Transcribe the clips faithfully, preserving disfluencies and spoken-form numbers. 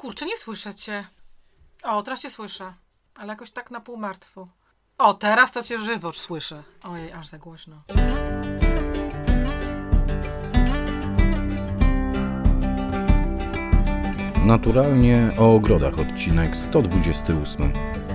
Kurczę, nie słyszę cię. O, teraz cię słyszę, ale jakoś tak na pół martwo. O, teraz to cię żywo słyszę. Ojej, aż za głośno. Naturalnie o ogrodach, odcinek sto dwudziesty ósmy.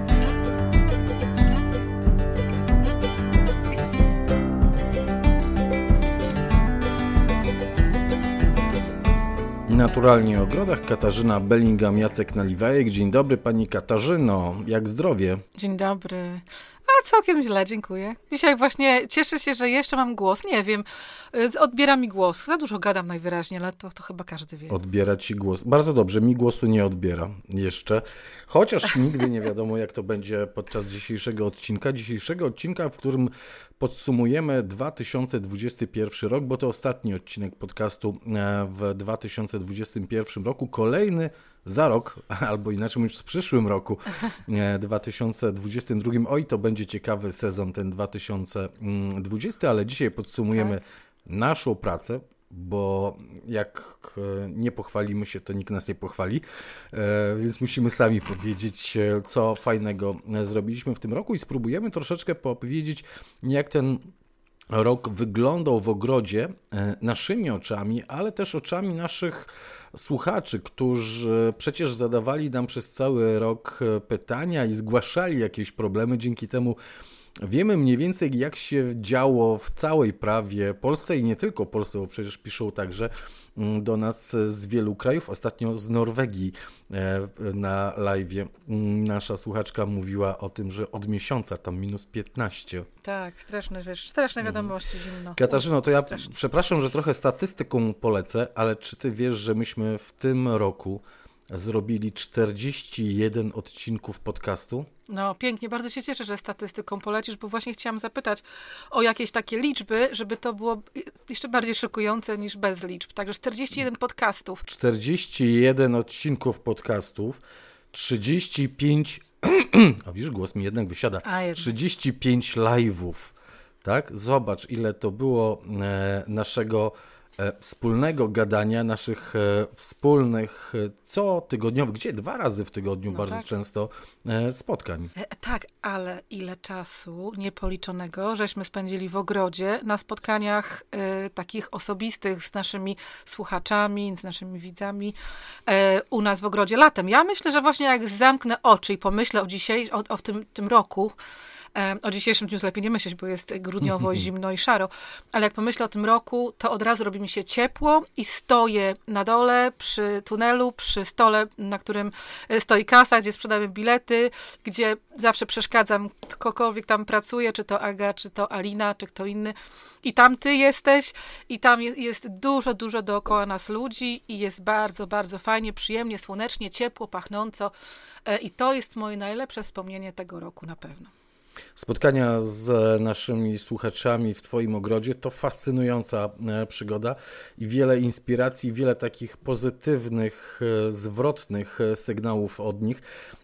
Naturalnie o ogrodach, Katarzyna Bellingham, Jacek Naliwajek. Dzień dobry pani Katarzyno, jak zdrowie? Dzień dobry. A całkiem źle, dziękuję. Dzisiaj właśnie cieszę się, że jeszcze mam głos. Nie wiem, odbiera mi głos. Za dużo gadam najwyraźniej, ale to, to chyba każdy wie. Odbiera ci głos. Bardzo dobrze, mi głosu nie odbiera jeszcze. Chociaż nigdy nie wiadomo, jak to będzie podczas dzisiejszego odcinka. Dzisiejszego odcinka, w którym podsumujemy dwa tysiące dwudziesty pierwszy rok, bo to ostatni odcinek podcastu w dwa tysiące dwudziestym pierwszym roku. Kolejny za rok, albo inaczej mówiąc w przyszłym roku, dwa tysiące dwudziestym drugim. Oj, to będzie ciekawy sezon ten dwa tysiące dwudziesty, ale dzisiaj podsumujemy tak. naszą pracę, bo jak nie pochwalimy się, to nikt nas nie pochwali, więc musimy sami powiedzieć, co fajnego zrobiliśmy w tym roku i spróbujemy troszeczkę powiedzieć, jak ten rok wyglądał w ogrodzie naszymi oczami, ale też oczami naszych słuchaczy, którzy przecież zadawali nam przez cały rok pytania i zgłaszali jakieś problemy. Dzięki temu wiemy mniej więcej, jak się działo w całej prawie Polsce i nie tylko Polsce, bo przecież piszą także do nas z wielu krajów. Ostatnio z Norwegii na live'ie nasza słuchaczka mówiła o tym, że od miesiąca tam minus piętnaście. Tak, straszne, wiesz, straszne wiadomości, zimno. Katarzyno, to ja straszne. Przepraszam, że trochę statystyką polecę, ale czy ty wiesz, że myśmy w tym roku zrobili czterdzieści jeden odcinków podcastu? No pięknie, bardzo się cieszę, że statystyką polecisz, bo właśnie chciałam zapytać o jakieś takie liczby, żeby to było jeszcze bardziej szokujące niż bez liczb. Także czterdzieści jeden podcastów. czterdzieści jeden odcinków podcastów, trzydzieści pięć, a widzisz, głos mi jednak wysiada, trzydzieści pięć live'ów, tak? Zobacz, ile to było e, naszego e, wspólnego gadania, naszych e, wspólnych e, cotygodniowych, gdzie dwa razy w tygodniu no bardzo tak. często e, spotkań. E, tak, ale ile czasu niepoliczonego żeśmy spędzili w ogrodzie na spotkaniach e, takich osobistych z naszymi słuchaczami, z naszymi widzami e, u nas w ogrodzie latem. Ja myślę, że właśnie jak zamknę oczy i pomyślę o dzisiaj, o, o tym, tym roku, o dzisiejszym dniu lepiej nie myśleć, bo jest grudniowo, zimno i szaro, ale jak pomyślę o tym roku, to od razu robi mi się ciepło i stoję na dole przy tunelu, przy stole, na którym stoi kasa, gdzie sprzedamy bilety, gdzie zawsze przeszkadzam, ktokolwiek tam pracuje, czy to Aga, czy to Alina, czy kto inny. I tam ty jesteś i tam jest dużo, dużo dookoła nas ludzi i jest bardzo, bardzo fajnie, przyjemnie, słonecznie, ciepło, pachnąco i to jest moje najlepsze wspomnienie tego roku na pewno. Spotkania z naszymi słuchaczami w twoim ogrodzie to fascynująca przygoda i wiele inspiracji, wiele takich pozytywnych, zwrotnych sygnałów od nich.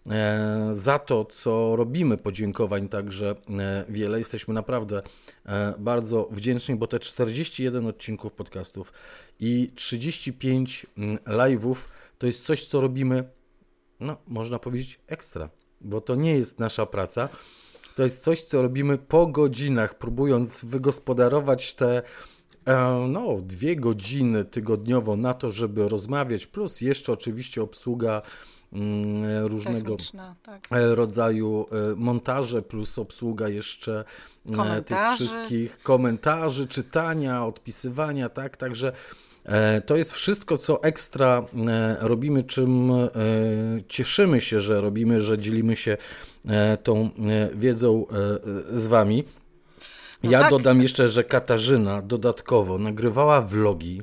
Za to, co robimy, podziękowań także wiele. Jesteśmy naprawdę bardzo wdzięczni, bo te czterdzieści jeden odcinków podcastów i trzydzieści pięć live'ów to jest coś, co robimy, no można powiedzieć ekstra, bo to nie jest nasza praca. To jest coś, co robimy po godzinach, próbując wygospodarować te no, dwie godziny tygodniowo na to, żeby rozmawiać, plus jeszcze oczywiście obsługa różnego tak. rodzaju montaże, plus obsługa jeszcze komentarzy. tych wszystkich komentarzy, czytania, odpisywania, tak, także to jest wszystko, co ekstra robimy, czym cieszymy się, że robimy, że dzielimy się tą wiedzą z wami. No ja tak. dodam jeszcze, że Katarzyna dodatkowo nagrywała vlogi,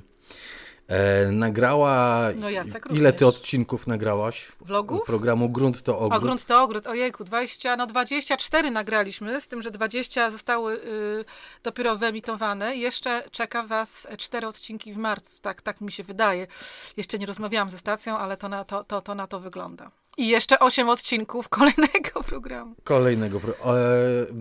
E, nagrała... No Jacek Ile również. Ty odcinków nagrałaś? Vlogów? Programu Grunt to Ogród. O, Grunt to Ogród. Ojejku, dwadzieścia, no dwadzieścia cztery nagraliśmy, z tym, że dwadzieścia zostały y, dopiero wyemitowane. Jeszcze czeka Was cztery odcinki w marcu. Tak, tak mi się wydaje. Jeszcze nie rozmawiałam ze stacją, ale to na to, to, to, na to wygląda. I jeszcze osiem odcinków kolejnego programu. Kolejnego pro... e,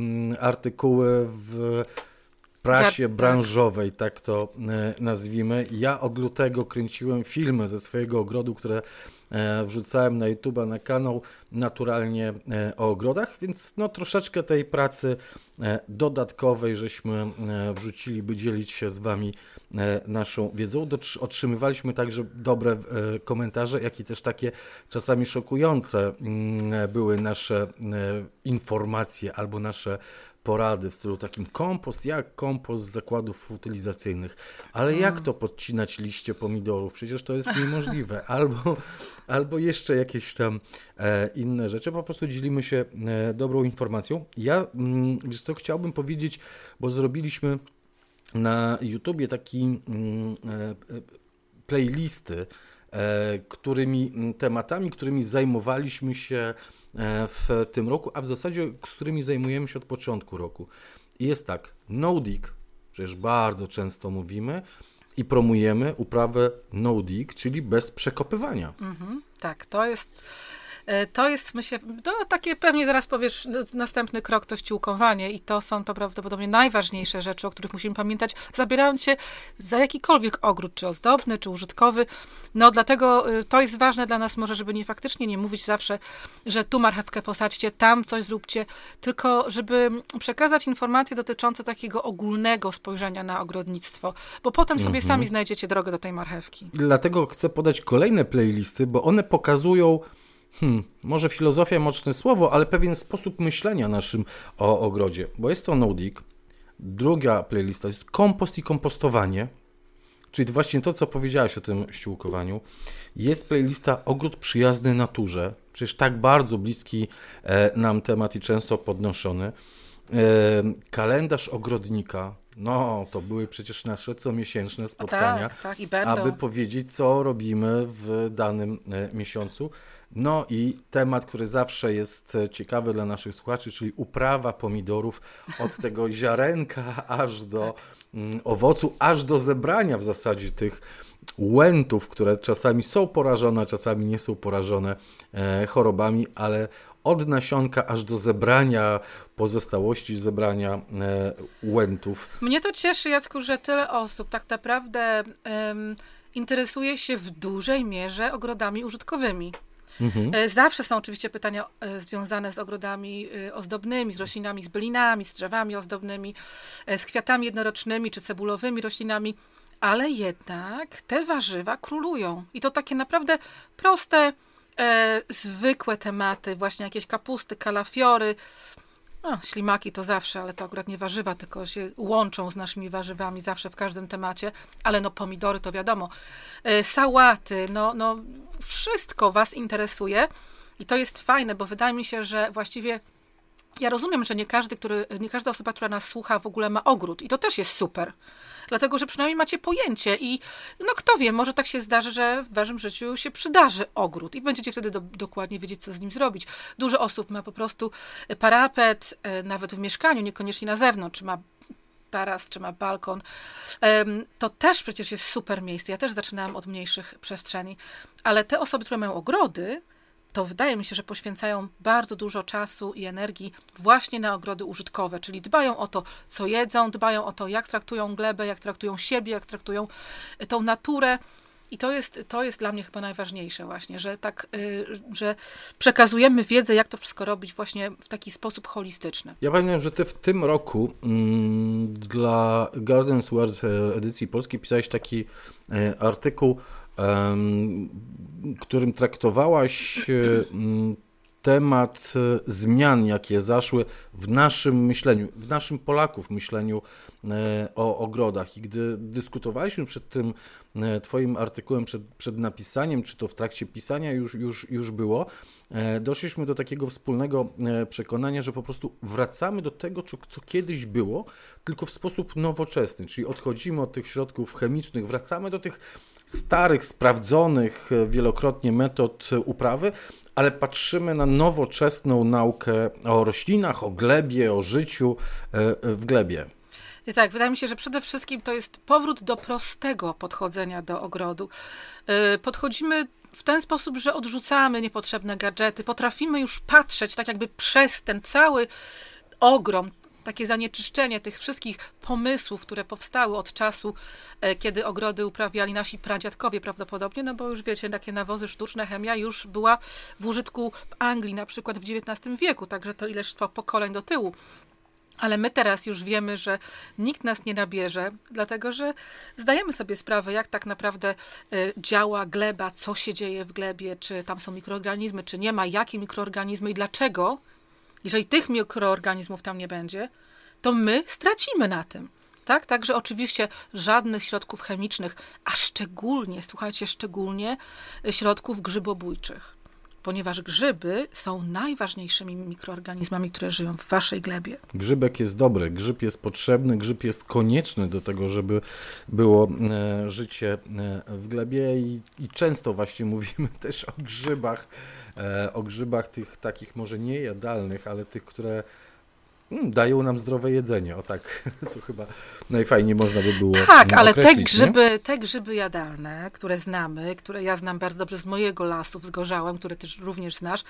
artykuły w... prasie branżowej, tak to nazwijmy. Ja od lutego kręciłem filmy ze swojego ogrodu, które wrzucałem na YouTube'a, na kanał naturalnie o ogrodach, więc no troszeczkę tej pracy dodatkowej żeśmy wrzucili, by dzielić się z Wami naszą wiedzą. Otrzymywaliśmy także dobre komentarze, jak i też takie czasami szokujące były nasze informacje albo nasze porady w stylu takim kompost, jak kompost z zakładów utylizacyjnych. Ale jak to podcinać liście pomidorów? Przecież to jest niemożliwe. Albo, albo jeszcze jakieś tam e, inne rzeczy. Po prostu dzielimy się e, dobrą informacją. Ja, mm, wiesz co, chciałbym powiedzieć, bo zrobiliśmy na YouTubie taki mm, e, playlisty, e, którymi tematami, którymi zajmowaliśmy się w tym roku, a w zasadzie z którymi zajmujemy się od początku roku. I jest tak, no-dig, przecież bardzo często mówimy i promujemy uprawę no-dig, czyli bez przekopywania. Mhm, tak, to jest... To jest, myślę, no takie pewnie zaraz powiesz, następny krok to ściółkowanie i to są to prawdopodobnie najważniejsze rzeczy, o których musimy pamiętać, zabierając się za jakikolwiek ogród, czy ozdobny, czy użytkowy. No dlatego to jest ważne dla nas może, żeby nie faktycznie nie mówić zawsze, że tu marchewkę posadźcie, tam coś zróbcie, tylko żeby przekazać informacje dotyczące takiego ogólnego spojrzenia na ogrodnictwo, bo potem sobie mhm. sami znajdziecie drogę do tej marchewki. Dlatego chcę podać kolejne playlisty, bo one pokazują Hmm, może filozofia, mocne słowo, ale pewien sposób myślenia naszym o ogrodzie, bo jest to no-dig. Druga playlista jest kompost i kompostowanie, czyli właśnie to, co powiedziałaś o tym ściółkowaniu. Jest playlista ogród przyjazny naturze, przecież tak bardzo bliski nam temat i często podnoszony. Kalendarz ogrodnika. No, to były przecież nasze comiesięczne spotkania, tak, tak, i będą. aby powiedzieć, co robimy w danym miesiącu. No i temat, który zawsze jest ciekawy dla naszych słuchaczy, czyli uprawa pomidorów od tego ziarenka aż do tak. owocu, aż do zebrania w zasadzie tych łętów, które czasami są porażone, czasami nie są porażone chorobami, ale od nasionka aż do zebrania pozostałości, zebrania łętów. Mnie to cieszy, Jacku, że tyle osób tak naprawdę um, interesuje się w dużej mierze ogrodami użytkowymi. Mhm. Zawsze są oczywiście pytania związane z ogrodami ozdobnymi, z roślinami, z bylinami, z drzewami ozdobnymi, z kwiatami jednorocznymi czy cebulowymi roślinami, ale jednak te warzywa królują. I to takie naprawdę proste, e, zwykłe tematy, właśnie jakieś kapusty, kalafiory. No, ślimaki to zawsze, ale to akurat nie warzywa, tylko się łączą z naszymi warzywami zawsze w każdym temacie, ale no pomidory to wiadomo, e, sałaty, no, no wszystko was interesuje i to jest fajne, bo wydaje mi się, że właściwie ja rozumiem, że nie każdy, który, nie każda osoba, która nas słucha, w ogóle ma ogród i to też jest super, dlatego, że przynajmniej macie pojęcie i no kto wie, może tak się zdarzy, że w waszym życiu się przydarzy ogród i będziecie wtedy do, dokładnie wiedzieć, co z nim zrobić. Dużo osób ma po prostu parapet, nawet w mieszkaniu, niekoniecznie na zewnątrz, czy ma taras, czy ma balkon. To też przecież jest super miejsce. Ja też zaczynałam od mniejszych przestrzeni, ale te osoby, które mają ogrody, to wydaje mi się, że poświęcają bardzo dużo czasu i energii właśnie na ogrody użytkowe, czyli dbają o to, co jedzą, dbają o to, jak traktują glebę, jak traktują siebie, jak traktują tą naturę. I to jest, to jest dla mnie chyba najważniejsze właśnie, że tak, yy, że przekazujemy wiedzę, jak to wszystko robić właśnie w taki sposób holistyczny. Ja pamiętam, że ty w tym roku mm, dla Gardens World edycji polskiej pisałeś taki y, artykuł, którym traktowałaś temat zmian, jakie zaszły w naszym myśleniu, w naszym Polaków myśleniu o ogrodach. I gdy dyskutowaliśmy przed tym twoim artykułem, przed, przed napisaniem, czy to w trakcie pisania już, już, już było, doszliśmy do takiego wspólnego przekonania, że po prostu wracamy do tego, co kiedyś było, tylko w sposób nowoczesny, czyli odchodzimy od tych środków chemicznych, wracamy do tych starych, sprawdzonych wielokrotnie metod uprawy, ale patrzymy na nowoczesną naukę o roślinach, o glebie, o życiu w glebie. I tak, wydaje mi się, że przede wszystkim to jest powrót do prostego podchodzenia do ogrodu. Podchodzimy w ten sposób, że odrzucamy niepotrzebne gadżety, potrafimy już patrzeć tak jakby przez ten cały ogrom, takie zanieczyszczenie tych wszystkich pomysłów, które powstały od czasu, kiedy ogrody uprawiali nasi pradziadkowie prawdopodobnie, no bo już wiecie, takie nawozy sztuczne, chemia już była w użytku w Anglii na przykład w dziewiętnastym wieku, także to ileś pokoleń do tyłu. Ale my teraz już wiemy, że nikt nas nie nabierze, dlatego że zdajemy sobie sprawę, jak tak naprawdę działa gleba, co się dzieje w glebie, czy tam są mikroorganizmy, czy nie ma, jakie mikroorganizmy i dlaczego. Jeżeli tych mikroorganizmów tam nie będzie, to my stracimy na tym. Tak? Także oczywiście żadnych środków chemicznych, a szczególnie, słuchajcie, szczególnie środków grzybobójczych. Ponieważ grzyby są najważniejszymi mikroorganizmami, które żyją w waszej glebie. Grzybek jest dobry, grzyb jest potrzebny, grzyb jest konieczny do tego, żeby było e, życie e, w glebie i, i często właśnie mówimy też o grzybach, e, o grzybach tych takich może niejadalnych, ale tych, które mm, dają nam zdrowe jedzenie. O tak, to chyba najfajniej można by było Tak, ale te określić, grzyby, te grzyby jadalne, które znamy, które ja znam bardzo dobrze z mojego lasu wzgorzałem, które też również znasz,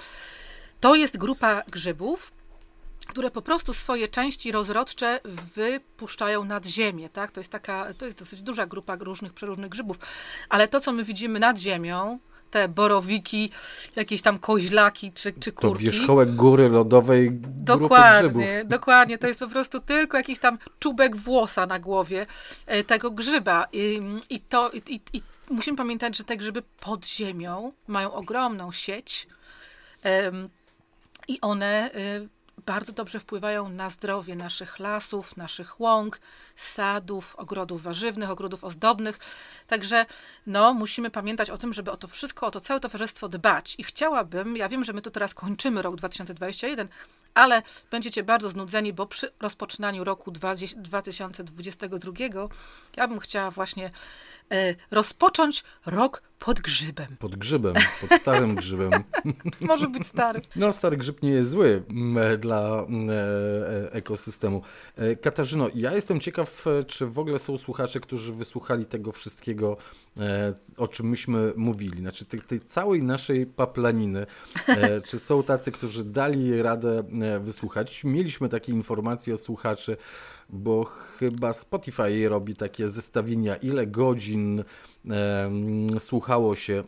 to jest grupa grzybów, które po prostu swoje części rozrodcze wypuszczają nad ziemię, tak? To jest taka, to jest dosyć duża grupa różnych, przeróżnych grzybów, ale to, co my widzimy nad ziemią, te borowiki, jakieś tam koźlaki czy, czy kurki. To wierzchołek góry lodowej dokładnie, grupy grzybów. Dokładnie, to jest po prostu tylko jakiś tam czubek włosa na głowie tego grzyba. I, i, to, i, i musimy pamiętać, że te grzyby pod ziemią mają ogromną sieć um, i one um, bardzo dobrze wpływają na zdrowie naszych lasów, naszych łąk, sadów, ogrodów warzywnych, ogrodów ozdobnych. Także no, musimy pamiętać o tym, żeby o to wszystko, o to całe towarzystwo dbać. I chciałabym, ja wiem, że my tu teraz kończymy rok dwa tysiące dwudziesty pierwszy, ale będziecie bardzo znudzeni, bo przy rozpoczynaniu roku dwa tysiące dwudziestego drugiego ja bym chciała właśnie e, rozpocząć rok pod grzybem. Pod grzybem, pod starym grzybem. Może być stary. No, stary grzyb nie jest zły dla ekosystemu. Katarzyno, ja jestem ciekaw, czy w ogóle są słuchacze, którzy wysłuchali tego wszystkiego, o czym myśmy mówili. Znaczy tej, tej całej naszej paplaniny. Czy są tacy, którzy dali radę wysłuchać? Mieliśmy takie informacje od słuchaczy, bo chyba Spotify robi takie zestawienia, ile godzin e, słuchało się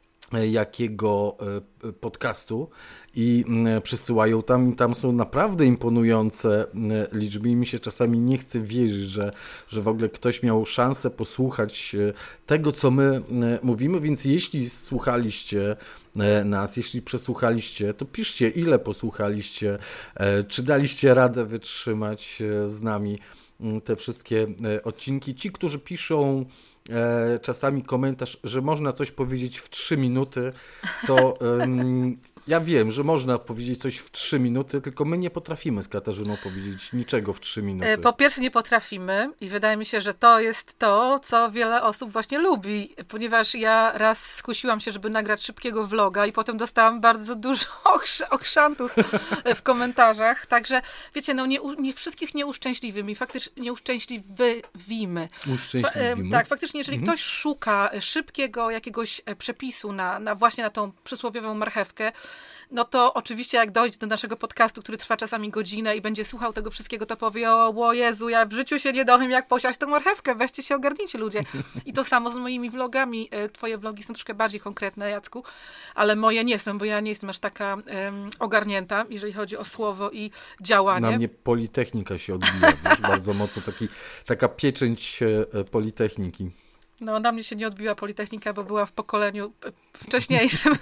jakiego podcastu i przysyłają tam i tam są naprawdę imponujące liczby i mi się czasami nie chce wierzyć, że, że w ogóle ktoś miał szansę posłuchać tego, co my mówimy, więc jeśli słuchaliście nas, jeśli przesłuchaliście, to piszcie, ile posłuchaliście, czy daliście radę wytrzymać z nami te wszystkie odcinki. Ci, którzy piszą czasami komentarz, że można coś powiedzieć w trzy minuty, to um, ja wiem, że można powiedzieć coś w trzy minuty, tylko my nie potrafimy z Katarzyną powiedzieć niczego w trzy minuty. Po pierwsze nie potrafimy i wydaje mi się, że to jest to, co wiele osób właśnie lubi, ponieważ ja raz skusiłam się, żeby nagrać szybkiego vloga i potem dostałam bardzo dużo ochrzantów w komentarzach, także wiecie, no nie, nie wszystkich nie uszczęśliwimy, faktycznie nie uszczęśliwimy. Uszczęśliwimy? Tak, faktycznie jeżeli mhm. ktoś szuka szybkiego jakiegoś przepisu na, na właśnie na tą przysłowiową marchewkę, no to oczywiście jak dojdzie do naszego podcastu, który trwa czasami godzinę i będzie słuchał tego wszystkiego, to powie, o, o Jezu, ja w życiu się nie dowiem, jak posiać tą marchewkę, weźcie się, ogarnijcie ludzie. I to samo z moimi vlogami. Twoje vlogi są troszkę bardziej konkretne, Jacku, ale moje nie są, bo ja nie jestem aż taka um, ogarnięta, jeżeli chodzi o słowo i działanie. Na mnie Politechnika się odbija, wiesz, bardzo mocno, taki, taka pieczęć Politechniki. No, na mnie się nie odbiła Politechnika, bo była w pokoleniu wcześniejszym.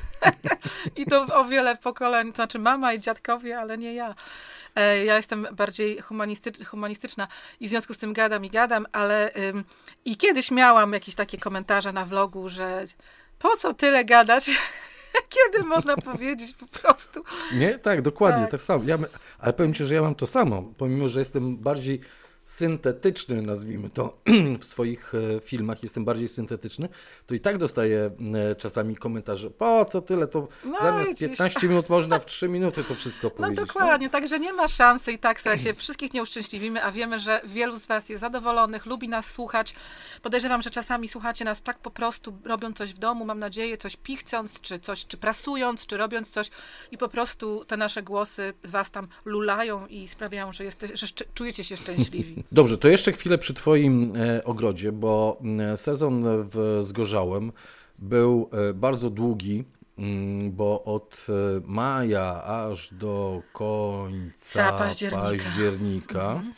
I to o wiele pokoleń, to znaczy mama i dziadkowie, ale nie ja. Ja jestem bardziej humanistycz, humanistyczna i w związku z tym gadam i gadam, ale ym, i kiedyś miałam jakieś takie komentarze na vlogu, że po co tyle gadać, kiedy można powiedzieć po prostu. Nie? Tak, dokładnie, tak, tak samo. Ja, ale powiem ci, że ja mam to samo, pomimo, że jestem bardziej syntetyczny, nazwijmy to, w swoich filmach jestem bardziej syntetyczny, to i tak dostaję czasami komentarze, po co tyle, to no, zamiast piętnaście minut można w trzy minuty to wszystko powiedzieć. No dokładnie, no. Także nie ma szansy i tak się wszystkich nie uszczęśliwimy, a wiemy, że wielu z was jest zadowolonych, lubi nas słuchać. Podejrzewam, że czasami słuchacie nas tak po prostu, robiąc coś w domu, mam nadzieję, coś pichcąc, czy coś, czy prasując, czy robiąc coś i po prostu te nasze głosy was tam lulają i sprawiają, że, jeste, że szcz- czujecie się szczęśliwi. Dobrze, to jeszcze chwilę przy twoim e, ogrodzie, bo e, sezon w Zgorzałem był e, bardzo długi, m, bo od e, maja aż do końca października, października mhm.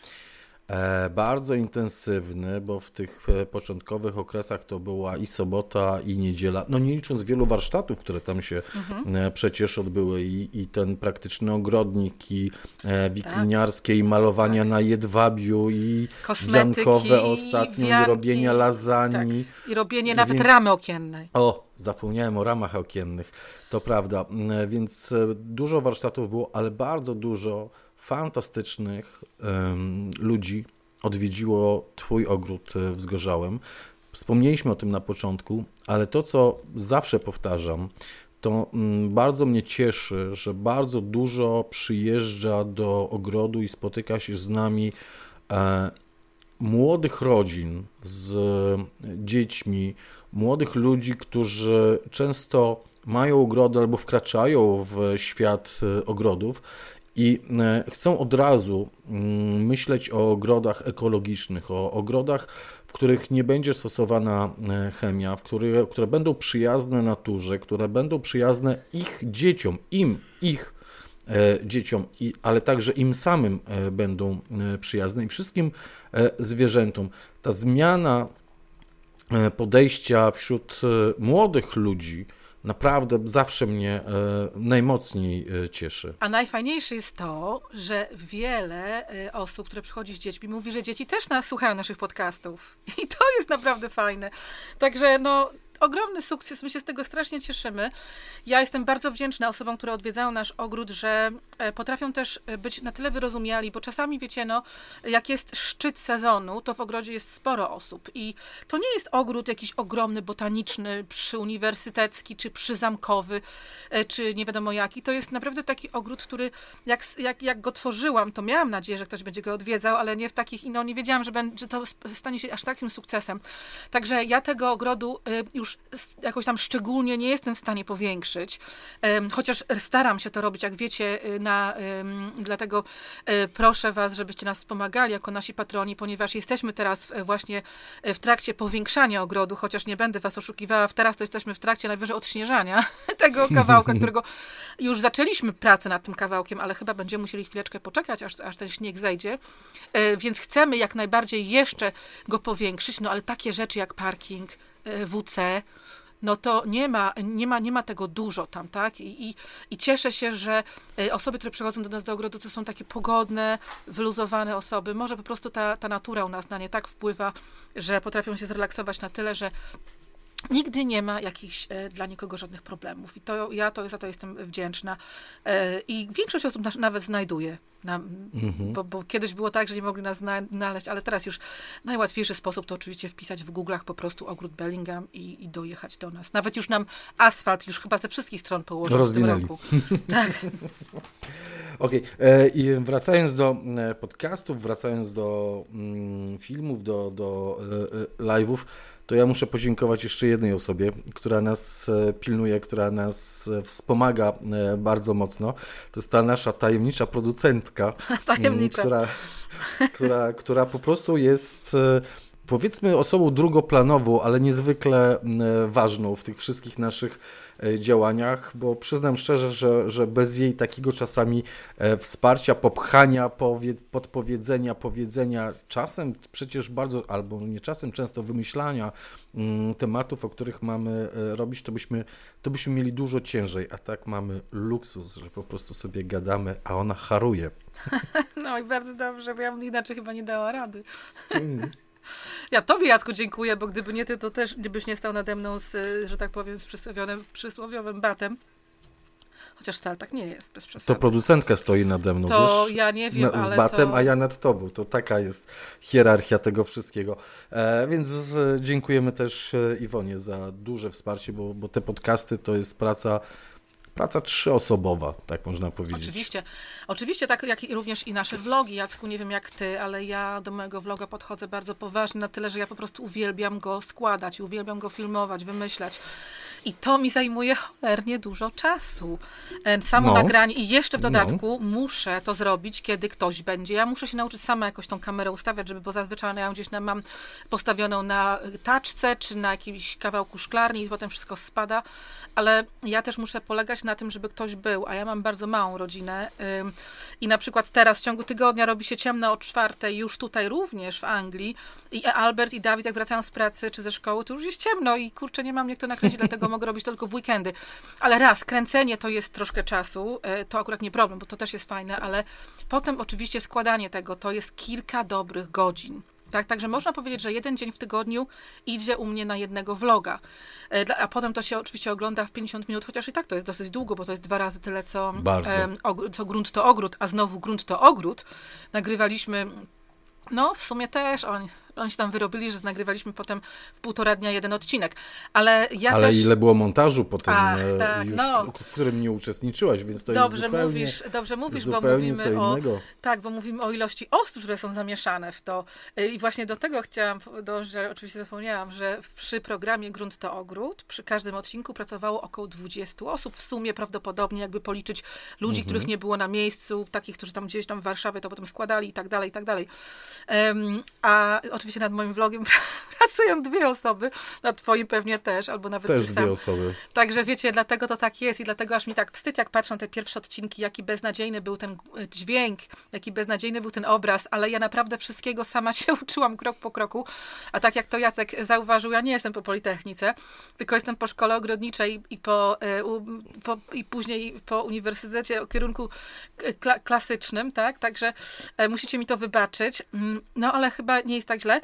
e, bardzo intensywny, bo w tych e, początkowych okresach to była i sobota, i niedziela, no nie licząc wielu warsztatów, które tam się mhm. e, przecież odbyły i, i ten praktyczny ogrodnik, i e, wikliniarskie, tak. i malowania tak. na jedwabiu, i wdziankowe ostatnio, wianki, i robienia lasagne. Tak. I robienie nawet więc... ramy okiennej. O, zapomniałem o ramach okiennych, to prawda, e, więc e, dużo warsztatów było, ale bardzo dużo fantastycznych um, ludzi odwiedziło twój ogród w Zgorzałem. Wspomnieliśmy o tym na początku, ale to, co zawsze powtarzam, to um, bardzo mnie cieszy, że bardzo dużo przyjeżdża do ogrodu i spotyka się z nami e, młodych rodzin z dziećmi, młodych ludzi, którzy często mają ogrody albo wkraczają w świat ogrodów i chcą od razu myśleć o ogrodach ekologicznych, o ogrodach, w których nie będzie stosowana chemia, w które, które będą przyjazne naturze, które będą przyjazne ich dzieciom, im, ich dzieciom, ale także im samym będą przyjazne i wszystkim zwierzętom. Ta zmiana podejścia wśród młodych ludzi naprawdę zawsze mnie e, najmocniej e, cieszy. A najfajniejsze jest to, że wiele e, osób, które przychodzi z dziećmi, mówi, że dzieci też nas słuchają naszych podcastów. I to jest naprawdę fajne. Także no... ogromny sukces, my się z tego strasznie cieszymy. Ja jestem bardzo wdzięczna osobom, które odwiedzają nasz ogród, że potrafią też być na tyle wyrozumiali, bo czasami, wiecie, no, jak jest szczyt sezonu, to w ogrodzie jest sporo osób i to nie jest ogród jakiś ogromny, botaniczny, przyuniwersytecki, czy przyzamkowy, czy nie wiadomo jaki. To jest naprawdę taki ogród, który jak, jak, jak go tworzyłam, to miałam nadzieję, że ktoś będzie go odwiedzał, ale nie w takich, no nie wiedziałam, że, będzie, że to stanie się aż takim sukcesem. Także ja tego ogrodu już jakoś tam szczególnie nie jestem w stanie powiększyć, chociaż staram się to robić, jak wiecie, na, dlatego proszę was, żebyście nas wspomagali jako nasi patroni, ponieważ jesteśmy teraz właśnie w trakcie powiększania ogrodu, chociaż nie będę was oszukiwała, teraz to jesteśmy w trakcie najwyżej odśnieżania tego kawałka, którego już zaczęliśmy pracę nad tym kawałkiem, ale chyba będziemy musieli chwileczkę poczekać, aż, aż ten śnieg zejdzie, więc chcemy jak najbardziej jeszcze go powiększyć, no ale takie rzeczy jak parking, W C, no to nie ma, nie ma, nie ma tego dużo tam, tak? I, i, i cieszę się, że osoby, które przychodzą do nas do ogrodu, to są takie pogodne, wyluzowane osoby. Może po prostu ta, ta natura u nas na nie tak wpływa, że potrafią się zrelaksować na tyle, że nigdy nie ma jakichś e, dla nikogo żadnych problemów. I to ja to, za to jestem wdzięczna. E, I większość osób nas, nawet znajduje. Na, mhm. bo, bo kiedyś było tak, że nie mogli nas znaleźć, ale teraz już najłatwiejszy sposób to oczywiście wpisać w Google'ach po prostu ogród Bellingham i, i dojechać do nas. Nawet już nam asfalt już chyba ze wszystkich stron położył w tym roku. Tak. Okej, okay. I wracając do podcastów, wracając do mm, filmów, do, do e, live'ów, to ja muszę podziękować jeszcze jednej osobie, która nas pilnuje, która nas wspomaga bardzo mocno. To jest ta nasza tajemnicza producentka, tajemnicza. Która, która, która po prostu jest, powiedzmy, osobą drugoplanową, ale niezwykle ważną w tych wszystkich naszych działaniach, bo przyznam szczerze, że, że bez jej takiego czasami wsparcia, popchania, powie, podpowiedzenia, powiedzenia, czasem przecież bardzo, albo nie czasem, często wymyślania mm, tematów, o których mamy robić, to byśmy, to byśmy mieli dużo ciężej, a tak mamy luksus, że po prostu sobie gadamy, a ona haruje. No i bardzo dobrze, bo ja bym inaczej chyba nie dała rady. Mm. Ja tobie, Jacku, dziękuję, bo gdyby nie ty, to też gdybyś nie stał nade mną z, że tak powiem, z przysłowiowym, przysłowiowym batem. Chociaż wcale tak nie jest, bez przesady. To producentka stoi nade mną, To wiesz? ja nie wiem, Na, z ale batem, to... a ja nad tobą. To taka jest hierarchia tego wszystkiego. E, więc z, dziękujemy też Iwonie za duże wsparcie, bo, bo te podcasty to jest praca... Praca trzyosobowa, tak można powiedzieć. Oczywiście. Oczywiście, tak jak i również i nasze vlogi. Jacku, nie wiem jak ty, ale ja do mojego vloga podchodzę bardzo poważnie, na tyle, że ja po prostu uwielbiam go składać, uwielbiam go filmować, wymyślać. I to mi zajmuje cholernie dużo czasu. Samo no. nagranie i jeszcze w dodatku no. muszę to zrobić, kiedy ktoś będzie. Ja muszę się nauczyć sama jakoś tą kamerę ustawiać, żeby, bo zazwyczaj ja ją gdzieś mam postawioną na taczce, czy na jakimś kawałku szklarni i potem wszystko spada, ale ja też muszę polegać na tym, żeby ktoś był, a ja mam bardzo małą rodzinę i na przykład teraz w ciągu tygodnia robi się ciemno o czwartej, już tutaj również w Anglii i Albert i Dawid jak wracają z pracy czy ze szkoły, to już jest ciemno i kurczę, nie mam jak to nakręcić, dlatego mogę robić tylko w weekendy. Ale raz, kręcenie to jest troszkę czasu, to akurat nie problem, bo to też jest fajne, ale potem oczywiście składanie tego to jest kilka dobrych godzin. Tak, także można powiedzieć, że jeden dzień w tygodniu idzie u mnie na jednego vloga. A potem to się oczywiście ogląda w pięćdziesiąt minut, chociaż i tak to jest dosyć długo, bo to jest dwa razy tyle, co, e, co Grunt to Ogród, a znowu Grunt to Ogród. Nagrywaliśmy, no w sumie też oni, oni się tam wyrobili, że nagrywaliśmy potem w półtora dnia jeden odcinek. Ale ja Ale też... ile było montażu potem, Ach, tak, już, no. w którym nie uczestniczyłaś, więc to dobrze jest zupełnie, mówisz, Dobrze mówisz, bo zupełnie mówimy o, innego. tak, bo mówimy o ilości osób, które są zamieszane w to. I właśnie do tego chciałam dążyć, oczywiście zapomniałam, że przy programie Grunt to Ogród, przy każdym odcinku pracowało około dwudziestu osób. W sumie prawdopodobnie, jakby policzyć ludzi, mhm. których nie było na miejscu, takich, którzy tam gdzieś tam w Warszawie to potem składali i tak dalej, i tak dalej. Um, a oczywiście nad moim vlogiem pracują dwie osoby, nad twoim pewnie też, albo nawet też ty dwie sam. osoby. Także wiecie, dlatego to tak jest i dlatego aż mi tak wstyd, jak patrzę na te pierwsze odcinki, jaki beznadziejny był ten dźwięk, jaki beznadziejny był ten obraz, ale ja naprawdę wszystkiego sama się uczyłam krok po kroku, a tak jak to Jacek zauważył, ja nie jestem po Politechnice, tylko jestem po szkole ogrodniczej i, po, po, i później po uniwersytecie o kierunku kla- klasycznym, tak, także musicie mi to wybaczyć, no ale chyba nie jest tak źle.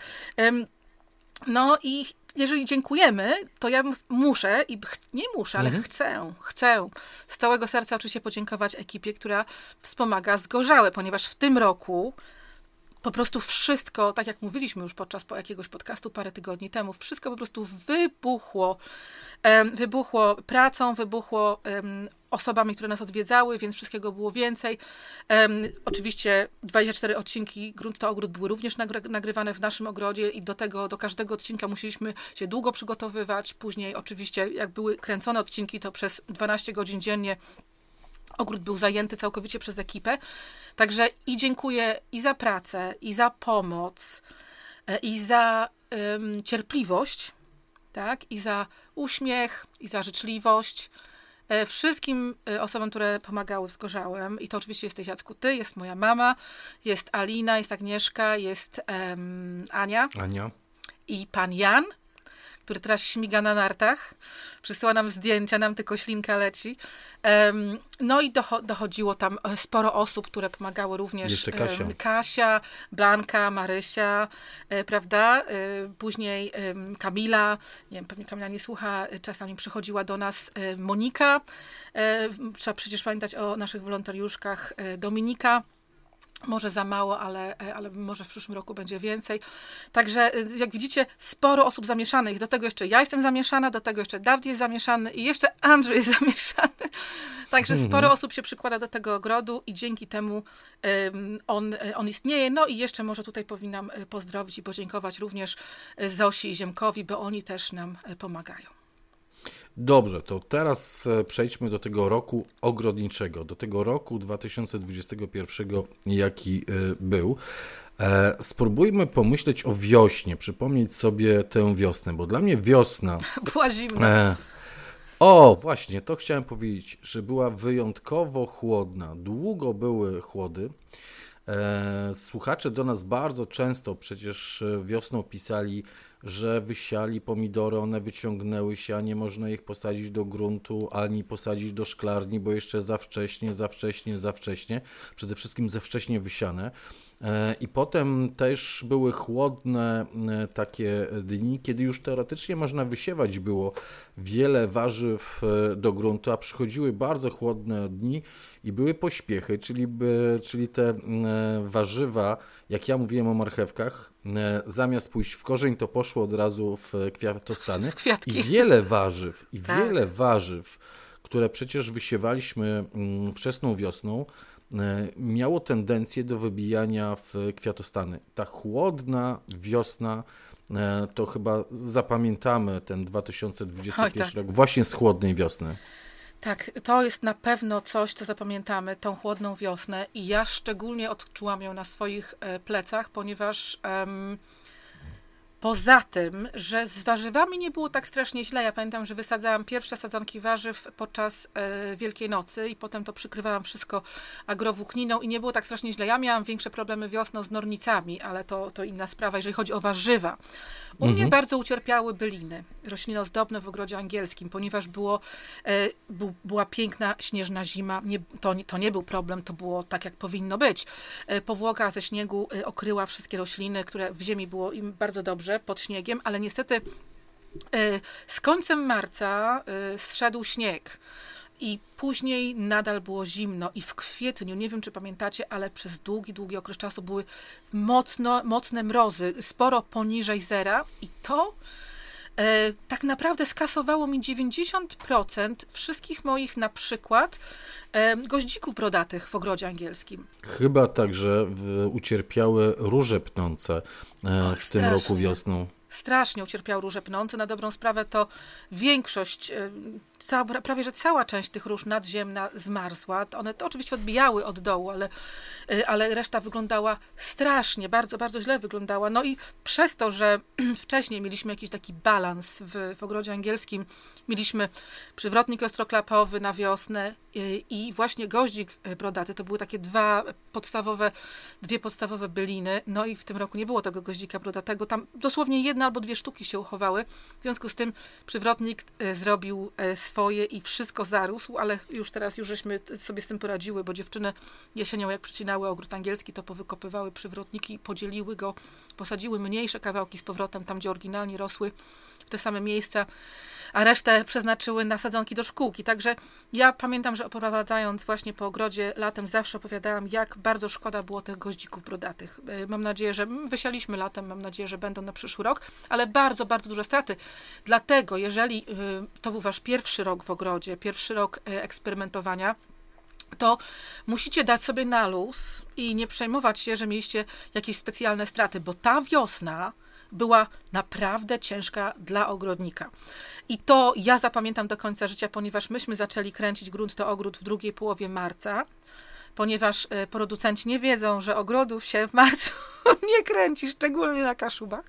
No i jeżeli dziękujemy, to ja muszę, i ch- nie muszę, ale mhm. chcę, chcę z całego serca oczywiście podziękować ekipie, która wspomaga Zgorzałe, ponieważ w tym roku po prostu wszystko, tak jak mówiliśmy już podczas po jakiegoś podcastu parę tygodni temu, wszystko po prostu wybuchło. Um, wybuchło pracą, wybuchło um, osobami, które nas odwiedzały, więc wszystkiego było więcej. Um, oczywiście dwadzieścia cztery odcinki Grunt to Ogród były również nagry- nagrywane w naszym ogrodzie i do tego, do każdego odcinka musieliśmy się długo przygotowywać. Później oczywiście, jak były kręcone odcinki, to przez dwanaście godzin dziennie ogród był zajęty całkowicie przez ekipę. Także i dziękuję i za pracę, i za pomoc, i za um, cierpliwość, tak? I za uśmiech, i za życzliwość. Wszystkim osobom, które pomagały w Zgorzałym, i to oczywiście jesteś, Jacku, ty, jest moja mama, jest Alina, jest Agnieszka, jest um, Ania. Ania. I pan Jan, który teraz śmiga na nartach. Przysyła nam zdjęcia, nam tylko ślinka leci. Um, no i docho- dochodziło tam sporo osób, które pomagały również. Jeszcze Kasia. Um, Kasia, Blanka, Marysia, e, prawda? E, później e, Kamila, nie wiem, pewnie Kamila nie słucha, czasami przychodziła do nas e, Monika. E, trzeba przecież pamiętać o naszych wolontariuszkach. E, Dominika. Może za mało, ale, ale może w przyszłym roku będzie więcej. Także jak widzicie, sporo osób zamieszanych. Do tego jeszcze ja jestem zamieszana, do tego jeszcze Dawid jest zamieszany i jeszcze Andrzej jest zamieszany. Także mm-hmm. sporo osób się przykłada do tego ogrodu i dzięki temu um, on, on istnieje. No i jeszcze może tutaj powinnam pozdrowić i podziękować również Zosi i Ziemkowi, bo oni też nam pomagają. Dobrze, to teraz przejdźmy do tego roku ogrodniczego, do tego roku dwa tysiące dwudziestego pierwszego, jaki był. Spróbujmy pomyśleć o wiośnie, przypomnieć sobie tę wiosnę, bo dla mnie wiosna... Była zimna. O, właśnie, to chciałem powiedzieć, że była wyjątkowo chłodna. Długo były chłody. Słuchacze do nas bardzo często przecież wiosną pisali, że wysiali pomidory, one wyciągnęły się, a nie można ich posadzić do gruntu, ani posadzić do szklarni, bo jeszcze za wcześnie, za wcześnie, za wcześnie, przede wszystkim za wcześnie wysiane. I potem też były chłodne takie dni, kiedy już teoretycznie można wysiewać było wiele warzyw do gruntu, a przychodziły bardzo chłodne dni i były pośpiechy, czyli, czyli te warzywa, jak ja mówiłem o marchewkach, zamiast pójść w korzeń, to poszło od razu w kwiatostany. W kwiatki. I wiele warzyw, i Tak. wiele warzyw, które przecież wysiewaliśmy wczesną wiosną, miało tendencję do wybijania w kwiatostany. Ta chłodna wiosna, to chyba zapamiętamy ten dwa tysiące dwudziesty pierwszy Oj, tak. rok właśnie z chłodnej wiosny. Tak, to jest na pewno coś, co zapamiętamy, tą chłodną wiosnę i ja szczególnie odczułam ją na swoich plecach, ponieważ um, poza tym, że z warzywami nie było tak strasznie źle. Ja pamiętam, że wysadzałam pierwsze sadzonki warzyw podczas e, Wielkiej Nocy i potem to przykrywałam wszystko agrowłókniną i nie było tak strasznie źle. Ja miałam większe problemy wiosną z nornicami, ale to, to inna sprawa, jeżeli chodzi o warzywa. U Mhm. mnie bardzo ucierpiały byliny, rośliny ozdobne w ogrodzie angielskim, ponieważ było, e, bu, była piękna, śnieżna zima. Nie, to, to nie był problem, to było tak, jak powinno być. E, powłoka ze śniegu e, okryła wszystkie rośliny, które w ziemi było im bardzo dobrze pod śniegiem, ale niestety z końcem marca zszedł śnieg i później nadal było zimno i w kwietniu, nie wiem czy pamiętacie, ale przez długi, długi okres czasu były mocno, mocne mrozy, sporo poniżej zera i to tak naprawdę skasowało mi dziewięćdziesiąt procent wszystkich moich na przykład goździków brodatych w ogrodzie angielskim. Chyba także ucierpiały róże pnące Och, w tym strasznie. roku wiosną. Strasznie ucierpiał róże pnące. Na dobrą sprawę to większość, cała, prawie że cała część tych róż nadziemna zmarzła. One to oczywiście odbijały od dołu, ale, ale reszta wyglądała strasznie, bardzo, bardzo źle wyglądała. No i przez to, że wcześniej mieliśmy jakiś taki balans w, w ogrodzie angielskim, mieliśmy przywrotnik ostroklapowy na wiosnę i, i właśnie goździk brodaty, to były takie dwa podstawowe, dwie podstawowe byliny. No i w tym roku nie było tego goździka brodatego. Tam dosłownie jedna albo dwie sztuki się uchowały. W związku z tym przywrotnik zrobił swoje i wszystko zarósł, ale już teraz już żeśmy sobie z tym poradziły, bo dziewczyny jesienią jak przycinały ogród angielski, to powykopywały przywrotniki i podzieliły go, posadziły mniejsze kawałki z powrotem tam, gdzie oryginalnie rosły, w te same miejsca, a resztę przeznaczyły na sadzonki do szkółki. Także ja pamiętam, że oprowadzając właśnie po ogrodzie latem zawsze opowiadałam, jak bardzo szkoda było tych goździków brodatych. Mam nadzieję, że wysialiśmy latem, mam nadzieję, że będą na przyszły rok, ale bardzo, bardzo duże straty. Dlatego, jeżeli to był wasz pierwszy rok w ogrodzie, pierwszy rok eksperymentowania, to musicie dać sobie na luz i nie przejmować się, że mieliście jakieś specjalne straty, bo ta wiosna była naprawdę ciężka dla ogrodnika. I to ja zapamiętam do końca życia, ponieważ myśmy zaczęli kręcić Grunt to Ogród w drugiej połowie marca, ponieważ producenci nie wiedzą, że ogrodów się w marcu nie kręci, szczególnie na Kaszubach.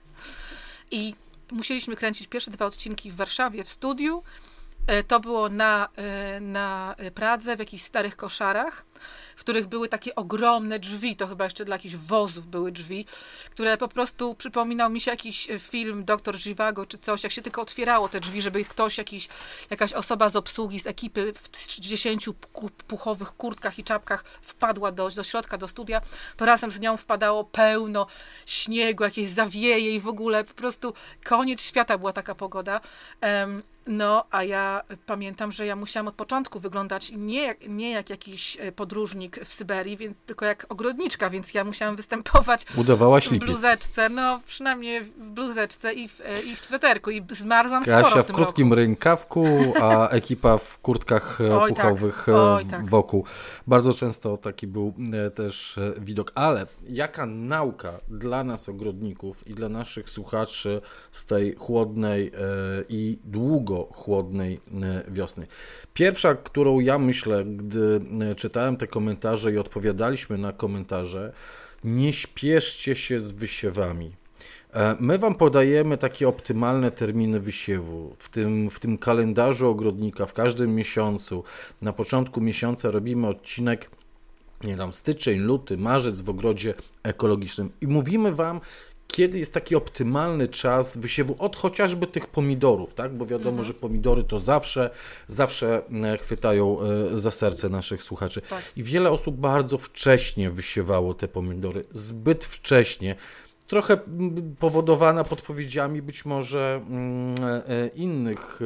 I musieliśmy kręcić pierwsze dwa odcinki w Warszawie w studiu. To było na, na Pradze, w jakichś starych koszarach, w których były takie ogromne drzwi, to chyba jeszcze dla jakichś wozów były drzwi, które po prostu przypominał mi się jakiś film Doktor Zhivago czy coś, jak się tylko otwierało te drzwi, żeby ktoś, jakiś, jakaś osoba z obsługi, z ekipy w trzydziestu puchowych kurtkach i czapkach wpadła do, do środka, do studia, to razem z nią wpadało pełno śniegu, jakieś zawieje i w ogóle po prostu koniec świata była taka pogoda. Um, No, a ja pamiętam, że ja musiałam od początku wyglądać nie jak, nie jak jakiś podróżnik w Syberii, więc tylko jak ogrodniczka, więc ja musiałam występować Udawałaś w lipiec. bluzeczce, no przynajmniej w bluzeczce i w, i w sweterku i zmarzłam Kasia sporo w w tym krótkim roku. rękawku, a ekipa w kurtkach Oj, puchowych tak. Oj, tak. wokół. Bardzo często taki był też widok. Ale jaka nauka dla nas ogrodników i dla naszych słuchaczy z tej chłodnej i długo chłodnej wiosny. Pierwsza, którą ja myślę, gdy czytałem te komentarze i odpowiadaliśmy na komentarze, nie śpieszcie się z wysiewami. My wam podajemy takie optymalne terminy wysiewu. W tym, w tym kalendarzu ogrodnika, w każdym miesiącu, na początku miesiąca robimy odcinek, nie wiem, styczeń, luty, marzec w ogrodzie ekologicznym i mówimy wam, kiedy jest taki optymalny czas wysiewu od chociażby tych pomidorów, tak? Bo wiadomo, mhm. że pomidory to zawsze, zawsze chwytają za serce naszych słuchaczy. Tak. I wiele osób bardzo wcześnie wysiewało te pomidory, zbyt wcześnie. Trochę powodowana podpowiedziami być może innych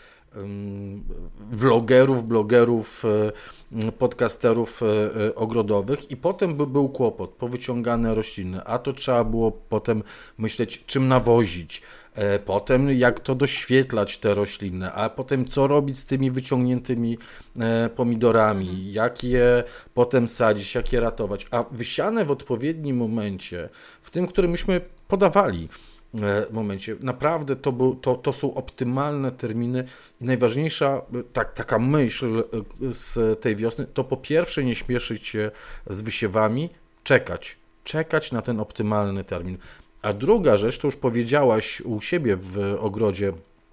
vlogerów, blogerów, podcasterów ogrodowych i potem by był kłopot, powyciągane rośliny, a to trzeba było potem myśleć, czym nawozić, potem jak to doświetlać te rośliny, a potem co robić z tymi wyciągniętymi pomidorami, mhm. jak je potem sadzić, jak je ratować, a wysiane w odpowiednim momencie, w tym, który myśmy podawali, momencie. Naprawdę to, był, to, to są optymalne terminy i najważniejsza tak, taka myśl z tej wiosny to po pierwsze nie śpieszyć się z wysiewami, czekać, czekać na ten optymalny termin. A druga rzecz, to już powiedziałaś u siebie w ogrodzie,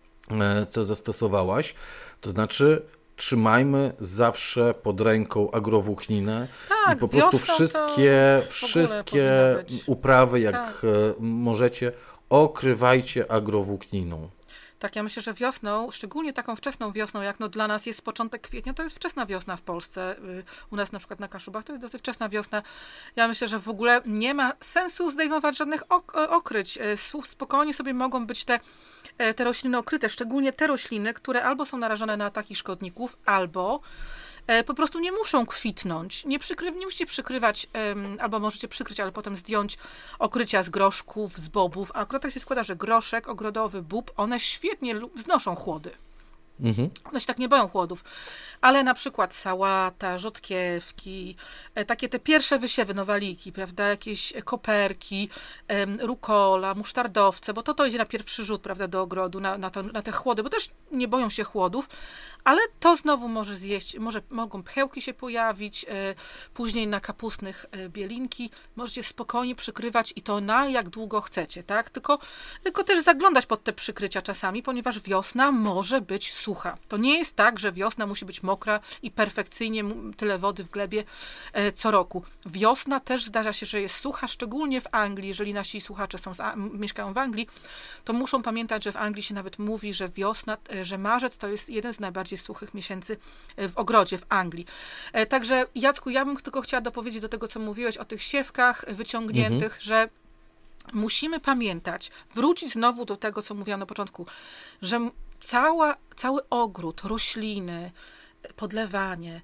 co zastosowałaś, to znaczy trzymajmy zawsze pod ręką agrowłókninę tak, i po prostu wszystkie, wszystkie uprawy, jak tak. możecie, okrywajcie agrowłókniną. Tak, ja myślę, że wiosną, szczególnie taką wczesną wiosną, jak no dla nas jest początek kwietnia, to jest wczesna wiosna w Polsce. U nas na przykład na Kaszubach to jest dosyć wczesna wiosna. Ja myślę, że w ogóle nie ma sensu zdejmować żadnych ok- okryć. Spokojnie sobie mogą być te, te rośliny okryte, szczególnie te rośliny, które albo są narażone na ataki szkodników, albo po prostu nie muszą kwitnąć. Nie, przykry, nie musicie przykrywać, um, albo możecie przykryć, ale potem zdjąć okrycia z groszków, z bobów. A akurat tak się składa, że groszek, ogrodowy, bób, one świetnie znoszą chłody. Mhm. One się tak nie boją chłodów. Ale na przykład sałata, rzodkiewki, takie te pierwsze wysiewy, nowaliki, prawda, jakieś koperki, rukola, musztardowce, bo to to idzie na pierwszy rzut, prawda, do ogrodu, na, na, to, na te chłody, bo też nie boją się chłodów, ale to znowu może zjeść, może mogą pchełki się pojawić, później na kapustnych bielinki, możecie spokojnie przykrywać i to na jak długo chcecie, tak, tylko, tylko też zaglądać pod te przykrycia czasami, ponieważ wiosna może być sucha. To nie jest tak, że wiosna musi być mokra i perfekcyjnie tyle wody w glebie co roku. Wiosna też zdarza się, że jest sucha, szczególnie w Anglii. Jeżeli nasi słuchacze są z, mieszkają w Anglii, to muszą pamiętać, że w Anglii się nawet mówi, że wiosna, że marzec to jest jeden z najbardziej suchych miesięcy w ogrodzie w Anglii. Także Jacku, ja bym tylko chciała dopowiedzieć do tego, co mówiłeś o tych siewkach wyciągniętych, mhm. że musimy pamiętać, wrócić znowu do tego, co mówiłam na początku, że cała, cały ogród, rośliny, podlewanie,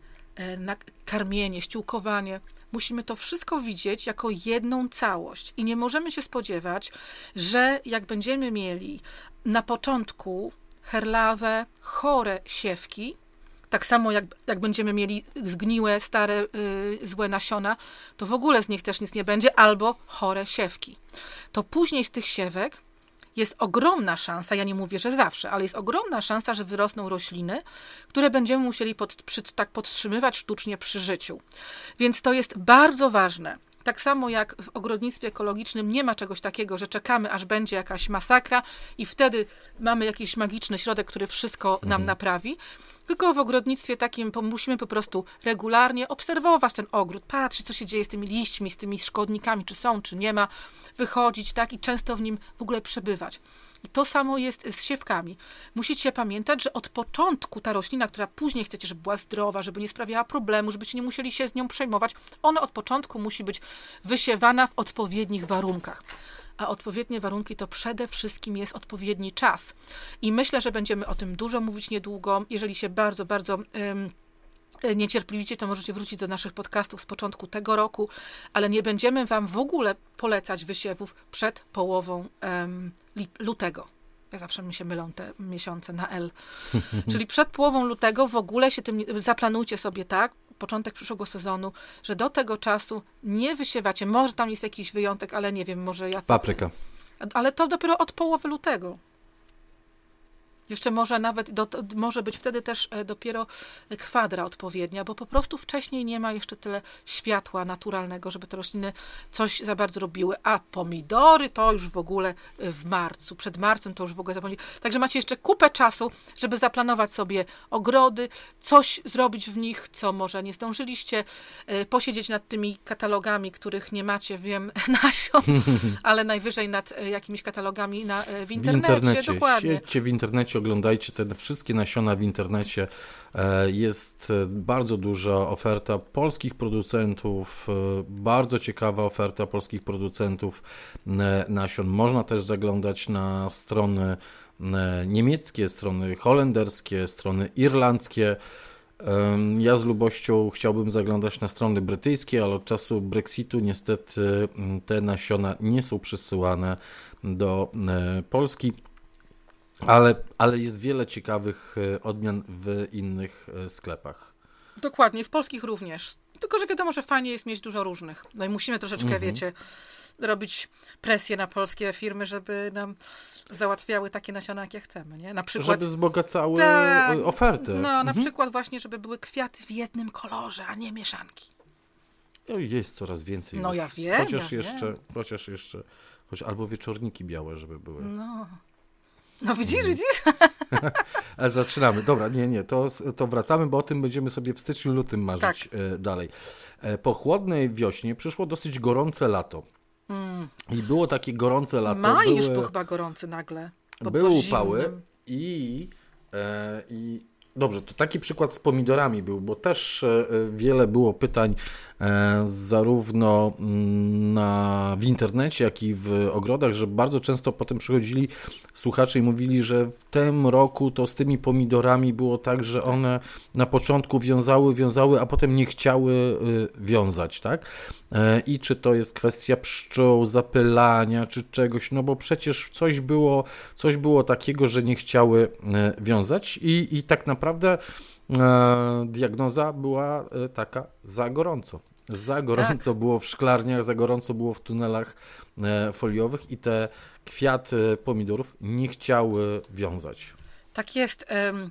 karmienie, ściółkowanie, musimy to wszystko widzieć jako jedną całość i nie możemy się spodziewać, że jak będziemy mieli na początku herlawe, chore siewki, tak samo jak, jak będziemy mieli zgniłe, stare, yy, złe nasiona, to w ogóle z nich też nic nie będzie, albo chore siewki. To później z tych siewek jest ogromna szansa, ja nie mówię, że zawsze, ale jest ogromna szansa, że wyrosną rośliny, które będziemy musieli pod, przy, tak podtrzymywać sztucznie przy życiu. Więc to jest bardzo ważne. Tak samo jak w ogrodnictwie ekologicznym nie ma czegoś takiego, że czekamy, aż będzie jakaś masakra i wtedy mamy jakiś magiczny środek, który wszystko mhm. nam naprawi. Tylko w ogrodnictwie takim musimy po prostu regularnie obserwować ten ogród, patrzeć, co się dzieje z tymi liśćmi, z tymi szkodnikami, czy są, czy nie ma, wychodzić, tak, i często w nim w ogóle przebywać. I to samo jest z siewkami. Musicie pamiętać, że od początku ta roślina, która później chcecie, żeby była zdrowa, żeby nie sprawiała problemu, żebyście nie musieli się z nią przejmować, ona od początku musi być wysiewana w odpowiednich warunkach. A odpowiednie warunki to przede wszystkim jest odpowiedni czas. I myślę, że będziemy o tym dużo mówić niedługo. Jeżeli się bardzo, bardzo um, niecierpliwicie, to możecie wrócić do naszych podcastów z początku tego roku, ale nie będziemy wam w ogóle polecać wysiewów przed połową um, lutego. Ja zawsze mi się mylą te miesiące na L. Czyli przed połową lutego w ogóle się tym zaplanujcie sobie tak, początek przyszłego sezonu, że do tego czasu nie wysiewacie. Może tam jest jakiś wyjątek, ale nie wiem, może ja... Papryka. Ale to dopiero od połowy lutego. Jeszcze może nawet, do, może być wtedy też dopiero kwadra odpowiednia, bo po prostu wcześniej nie ma jeszcze tyle światła naturalnego, żeby te rośliny coś za bardzo robiły. A pomidory to już w ogóle w marcu. Przed marcem to już w ogóle zapomnieli. Także macie jeszcze kupę czasu, żeby zaplanować sobie ogrody, coś zrobić w nich, co może nie zdążyliście, posiedzieć nad tymi katalogami, których nie macie, wiem, nasion, ale najwyżej nad jakimiś katalogami na, w internecie. W internecie. Dokładnie. Siedźcie w internecie, oglądajcie te wszystkie nasiona w internecie. Jest bardzo duża oferta polskich producentów, bardzo ciekawa oferta polskich producentów nasion. Można też zaglądać na strony niemieckie, strony holenderskie, strony irlandzkie. Ja z lubością chciałbym zaglądać na strony brytyjskie, ale od czasu Brexitu niestety te nasiona nie są przesyłane do Polski, ale, ale jest wiele ciekawych odmian w innych sklepach. Dokładnie, w polskich również. Tylko że wiadomo, że fajnie jest mieć dużo różnych. No i musimy troszeczkę, mhm. wiecie, robić presję na polskie firmy, żeby nam załatwiały takie nasiona, jakie chcemy, nie? Na przykład, żeby wzbogacały ta, ofertę. No, na mhm. przykład właśnie, żeby były kwiaty w jednym kolorze, a nie mieszanki. No, jest coraz więcej. No ja wiem, Chociaż ja jeszcze, wiem. chociaż jeszcze, choć albo wieczorniki białe, żeby były. No, no widzisz, hmm. widzisz? Ale zaczynamy. Dobra, nie, nie, to, to wracamy, bo o tym będziemy sobie w styczniu, lutym marzyć tak. dalej. Po chłodnej wiośnie przyszło dosyć gorące lato. Mm. I było takie gorące lato. Maj były, już był chyba gorący nagle. Były upały i, e, i dobrze, to taki przykład z pomidorami był, bo też e, wiele było pytań e, zarówno na, w internecie, jak i w ogrodach, że bardzo często potem przychodzili słuchacze i mówili, że w tym roku to z tymi pomidorami było tak, że one na początku wiązały, wiązały, a potem nie chciały y, wiązać, tak? E, I czy to jest kwestia pszczół, zapylania, czy czegoś, no bo przecież coś było, coś było takiego, że nie chciały y, wiązać i, i tak naprawdę e, diagnoza była y, taka za gorąco. Za gorąco tak. było w szklarniach, za gorąco było w tunelach e, foliowych i te kwiaty pomidorów nie chciały wiązać. Tak jest. Um,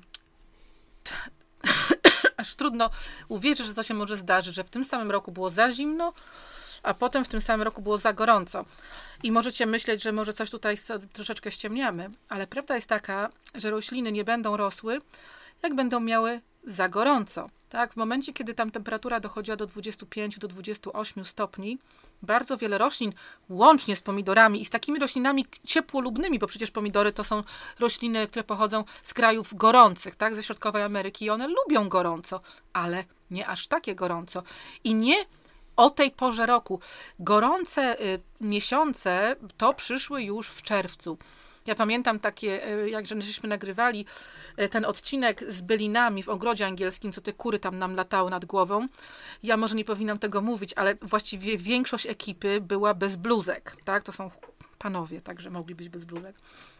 aż trudno uwierzyć, że to się może zdarzyć, że w tym samym roku było za zimno, a potem w tym samym roku było za gorąco. I możecie myśleć, że może coś tutaj troszeczkę ściemniamy, ale prawda jest taka, że rośliny nie będą rosły, jak będą miały za gorąco. Tak? W momencie, kiedy tam temperatura dochodziła do dwudziestu pięciu do dwudziestu ośmiu stopni, bardzo wiele roślin, łącznie z pomidorami i z takimi roślinami ciepłolubnymi, bo przecież pomidory to są rośliny, które pochodzą z krajów gorących, tak? Ze Środkowej Ameryki i one lubią gorąco, ale nie aż takie gorąco. I nie o tej porze roku. Gorące y, miesiące to przyszły już w czerwcu. Ja pamiętam takie, jak żeśmy nagrywali ten odcinek z bylinami w ogrodzie angielskim, co te kury tam nam latały nad głową. Ja może nie powinnam tego mówić, ale właściwie większość ekipy była bez bluzek. Tak? To są panowie, także mogli być bez bluzek.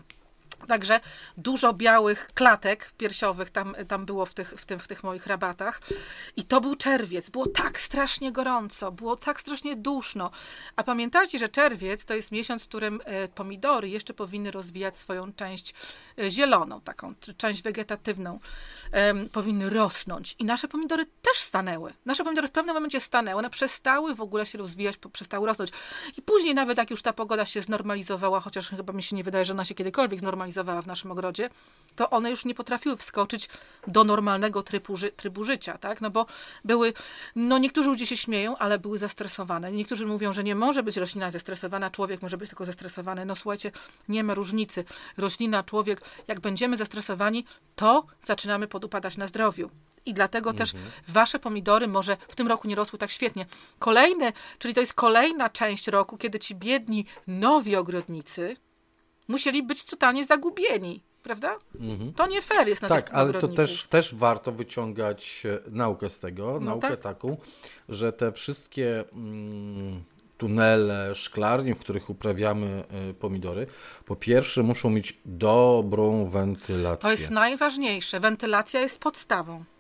Także dużo białych klatek piersiowych tam, tam było w tych, w, tym, w tych moich rabatach. I to był czerwiec. Było tak strasznie gorąco, było tak strasznie duszno. A pamiętajcie, że czerwiec to jest miesiąc, w którym pomidory jeszcze powinny rozwijać swoją część zieloną, taką część wegetatywną. Um, powinny rosnąć. I nasze pomidory też stanęły. Nasze pomidory w pewnym momencie stanęły. One przestały w ogóle się rozwijać, przestały rosnąć. I później nawet jak już ta pogoda się znormalizowała, chociaż chyba mi się nie wydaje, że ona się kiedykolwiek znormalizowała, w naszym ogrodzie, to one już nie potrafiły wskoczyć do normalnego trybu, ży- trybu życia, tak? No bo były, no niektórzy ludzie się śmieją, ale były zestresowane. Niektórzy mówią, że nie może być roślina zestresowana, człowiek może być tylko zestresowany. No słuchajcie, nie ma różnicy. Roślina, człowiek, jak będziemy zestresowani, to zaczynamy podupadać na zdrowiu. I dlatego mhm. też wasze pomidory może w tym roku nie rosły tak świetnie. Kolejne, czyli to jest kolejna część roku, kiedy ci biedni, nowi ogrodnicy musieli być totalnie zagubieni, prawda? Mhm. To nie fair jest na tak, tych ale to też, też warto wyciągać naukę z tego, no naukę tak. taką, że te wszystkie mm, tunele, szklarnie, w których uprawiamy y, pomidory, po pierwsze muszą mieć dobrą wentylację. To jest najważniejsze. Wentylacja jest podstawą.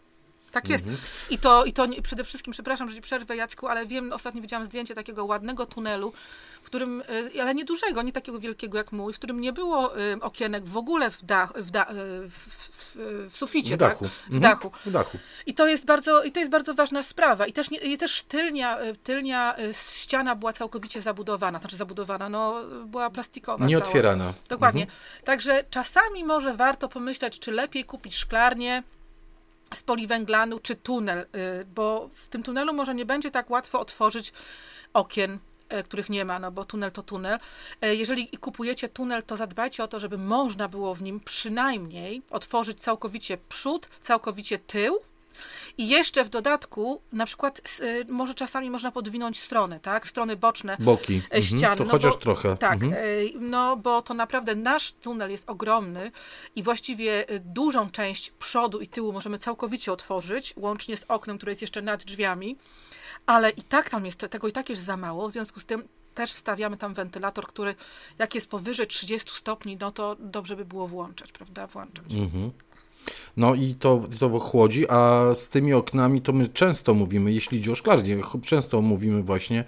Tak jest. Mhm. I to, i to nie, przede wszystkim, przepraszam, że ci przerwę, Jacku, ale wiem, ostatnio widziałam zdjęcie takiego ładnego tunelu, w którym, ale nie dużego, nie takiego wielkiego jak mój, w którym nie było okienek w ogóle w, dach, w, da, w, w, w suficie, w dachu. Tak? W, mhm. dachu. w dachu. I to jest bardzo, i to jest bardzo ważna sprawa. I też, nie, i też tylnia, tylnia ściana była całkowicie zabudowana, znaczy zabudowana, no była plastikowa. Nieotwierana. Cała. Dokładnie. Mhm. Także czasami może warto pomyśleć, czy lepiej kupić szklarnię z poliwęglanu, czy tunel, bo w tym tunelu może nie będzie tak łatwo otworzyć okien, których nie ma, no bo tunel to tunel. Jeżeli kupujecie tunel, to zadbajcie o to, żeby można było w nim przynajmniej otworzyć całkowicie przód, całkowicie tył. I jeszcze w dodatku, na przykład może czasami można podwinąć strony, tak? Strony boczne Boki. ściany. Mhm. To no chociaż bo, trochę. Tak, mhm. no bo to naprawdę nasz tunel jest ogromny i właściwie dużą część przodu i tyłu możemy całkowicie otworzyć, łącznie z oknem, które jest jeszcze nad drzwiami, ale i tak tam jest, tego i tak jest za mało, w związku z tym też wstawiamy tam wentylator, który jak jest powyżej trzydziestu stopni, no to dobrze by było włączać, prawda? Włączać. Mhm. No i to, to chłodzi, a z tymi oknami to my często mówimy, jeśli idzie o szklarnię, często mówimy właśnie,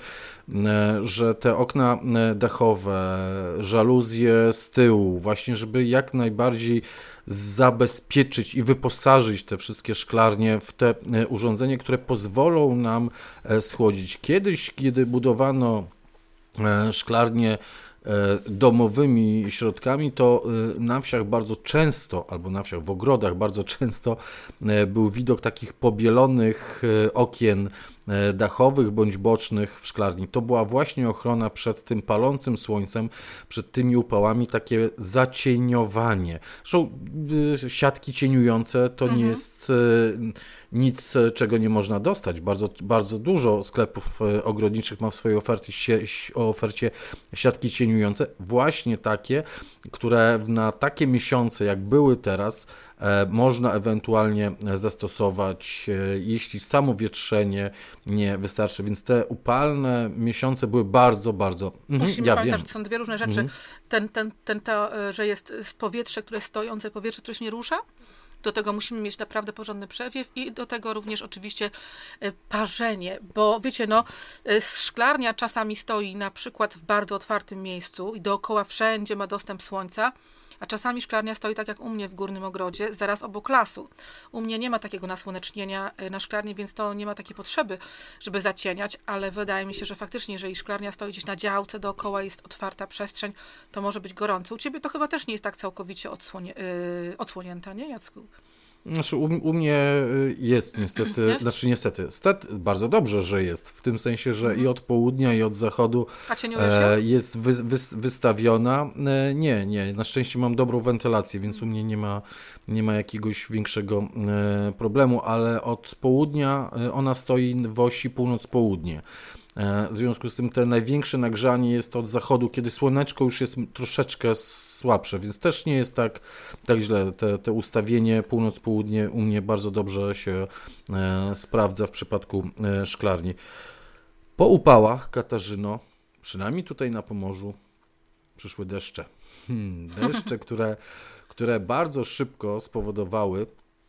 że te okna dachowe, żaluzje z tyłu, właśnie żeby jak najbardziej zabezpieczyć i wyposażyć te wszystkie szklarnie w te urządzenia, które pozwolą nam schłodzić. Kiedyś, kiedy budowano szklarnie domowymi środkami, to na wsiach bardzo często, albo na wsiach, w ogrodach bardzo często był widok takich pobielonych okien dachowych bądź bocznych w szklarni. To była właśnie ochrona przed tym palącym słońcem, przed tymi upałami, takie zacieniowanie. Zresztą siatki cieniujące to mhm. nie jest nic, czego nie można dostać. Bardzo, bardzo dużo sklepów ogrodniczych ma w swojej ofercie, ofercie siatki cieniujące, właśnie takie, które na takie miesiące, jak były teraz, można ewentualnie zastosować, jeśli samo wietrzenie nie wystarczy. Więc te upalne miesiące były bardzo, bardzo... Musimy ja pamiętać, wiem. że są dwie różne rzeczy. Mhm. Ten, ten, ten to, że jest powietrze, które jest stojące, powietrze, które się nie rusza. Do tego musimy mieć naprawdę porządny przewiew i do tego również oczywiście parzenie, bo wiecie, no szklarnia czasami stoi na przykład w bardzo otwartym miejscu i dookoła wszędzie ma dostęp słońca, a czasami szklarnia stoi tak jak u mnie w górnym ogrodzie, zaraz obok lasu. U mnie nie ma takiego nasłonecznienia na szklarni, więc to nie ma takiej potrzeby, żeby zacieniać, ale wydaje mi się, że faktycznie, jeżeli szklarnia stoi gdzieś na działce, dookoła jest otwarta przestrzeń, to może być gorąco. U ciebie to chyba też nie jest tak całkowicie odsłonie, yy, odsłonięta, nie, Jacku? Znaczy u, u mnie jest niestety, jest? znaczy niestety, stet, bardzo dobrze, że jest, w tym sensie, że mhm. i od południa, i od zachodu e, jest wy, wy, wystawiona. E, nie, nie, na szczęście mam dobrą wentylację, więc u mnie nie ma, nie ma jakiegoś większego e, problemu, ale od południa ona stoi w osi północ-południe. W związku z tym te największe nagrzanie jest od zachodu, kiedy słoneczko już jest troszeczkę słabsze, więc też nie jest tak, tak źle. Te, te ustawienie północ-południe u mnie bardzo dobrze się e, sprawdza w przypadku e, szklarni. Po upałach, Katarzyno, przynajmniej tutaj na Pomorzu, przyszły deszcze. Hmm, deszcze, które, które bardzo szybko spowodowały,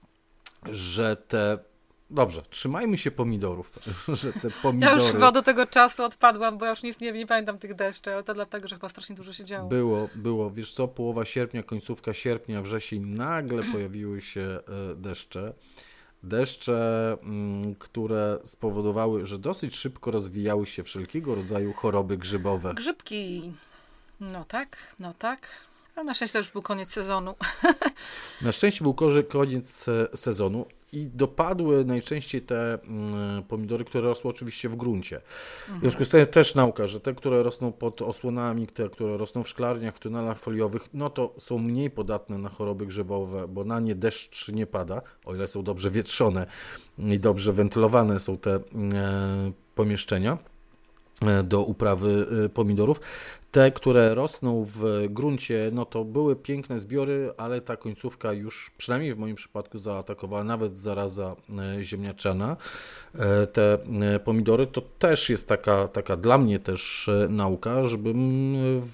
że te Dobrze, trzymajmy się pomidorów, że te pomidory... Ja już chyba do tego czasu odpadłam, bo ja już nic nie, nie pamiętam tych deszczy, ale to dlatego, że chyba strasznie dużo się działo. Było, było. Wiesz co, połowa sierpnia, końcówka sierpnia, wrzesień, nagle pojawiły się deszcze. Deszcze, które spowodowały, że dosyć szybko rozwijały się wszelkiego rodzaju choroby grzybowe. Grzybki. No tak, no tak. Ale na szczęście to już był koniec sezonu. Na szczęście był koniec sezonu. I dopadły najczęściej te pomidory, które rosły oczywiście w gruncie. W związku z tym też nauka, że te, które rosną pod osłonami, te, które rosną w szklarniach, w tunelach foliowych, no to są mniej podatne na choroby grzybowe, bo na nie deszcz nie pada, o ile są dobrze wietrzone i dobrze wentylowane są te pomieszczenia do uprawy pomidorów. Te, które rosną w gruncie, no to były piękne zbiory, ale ta końcówka już, przynajmniej w moim przypadku, zaatakowała nawet zaraza ziemniaczana. Te pomidory to też jest taka, taka dla mnie też nauka, żebym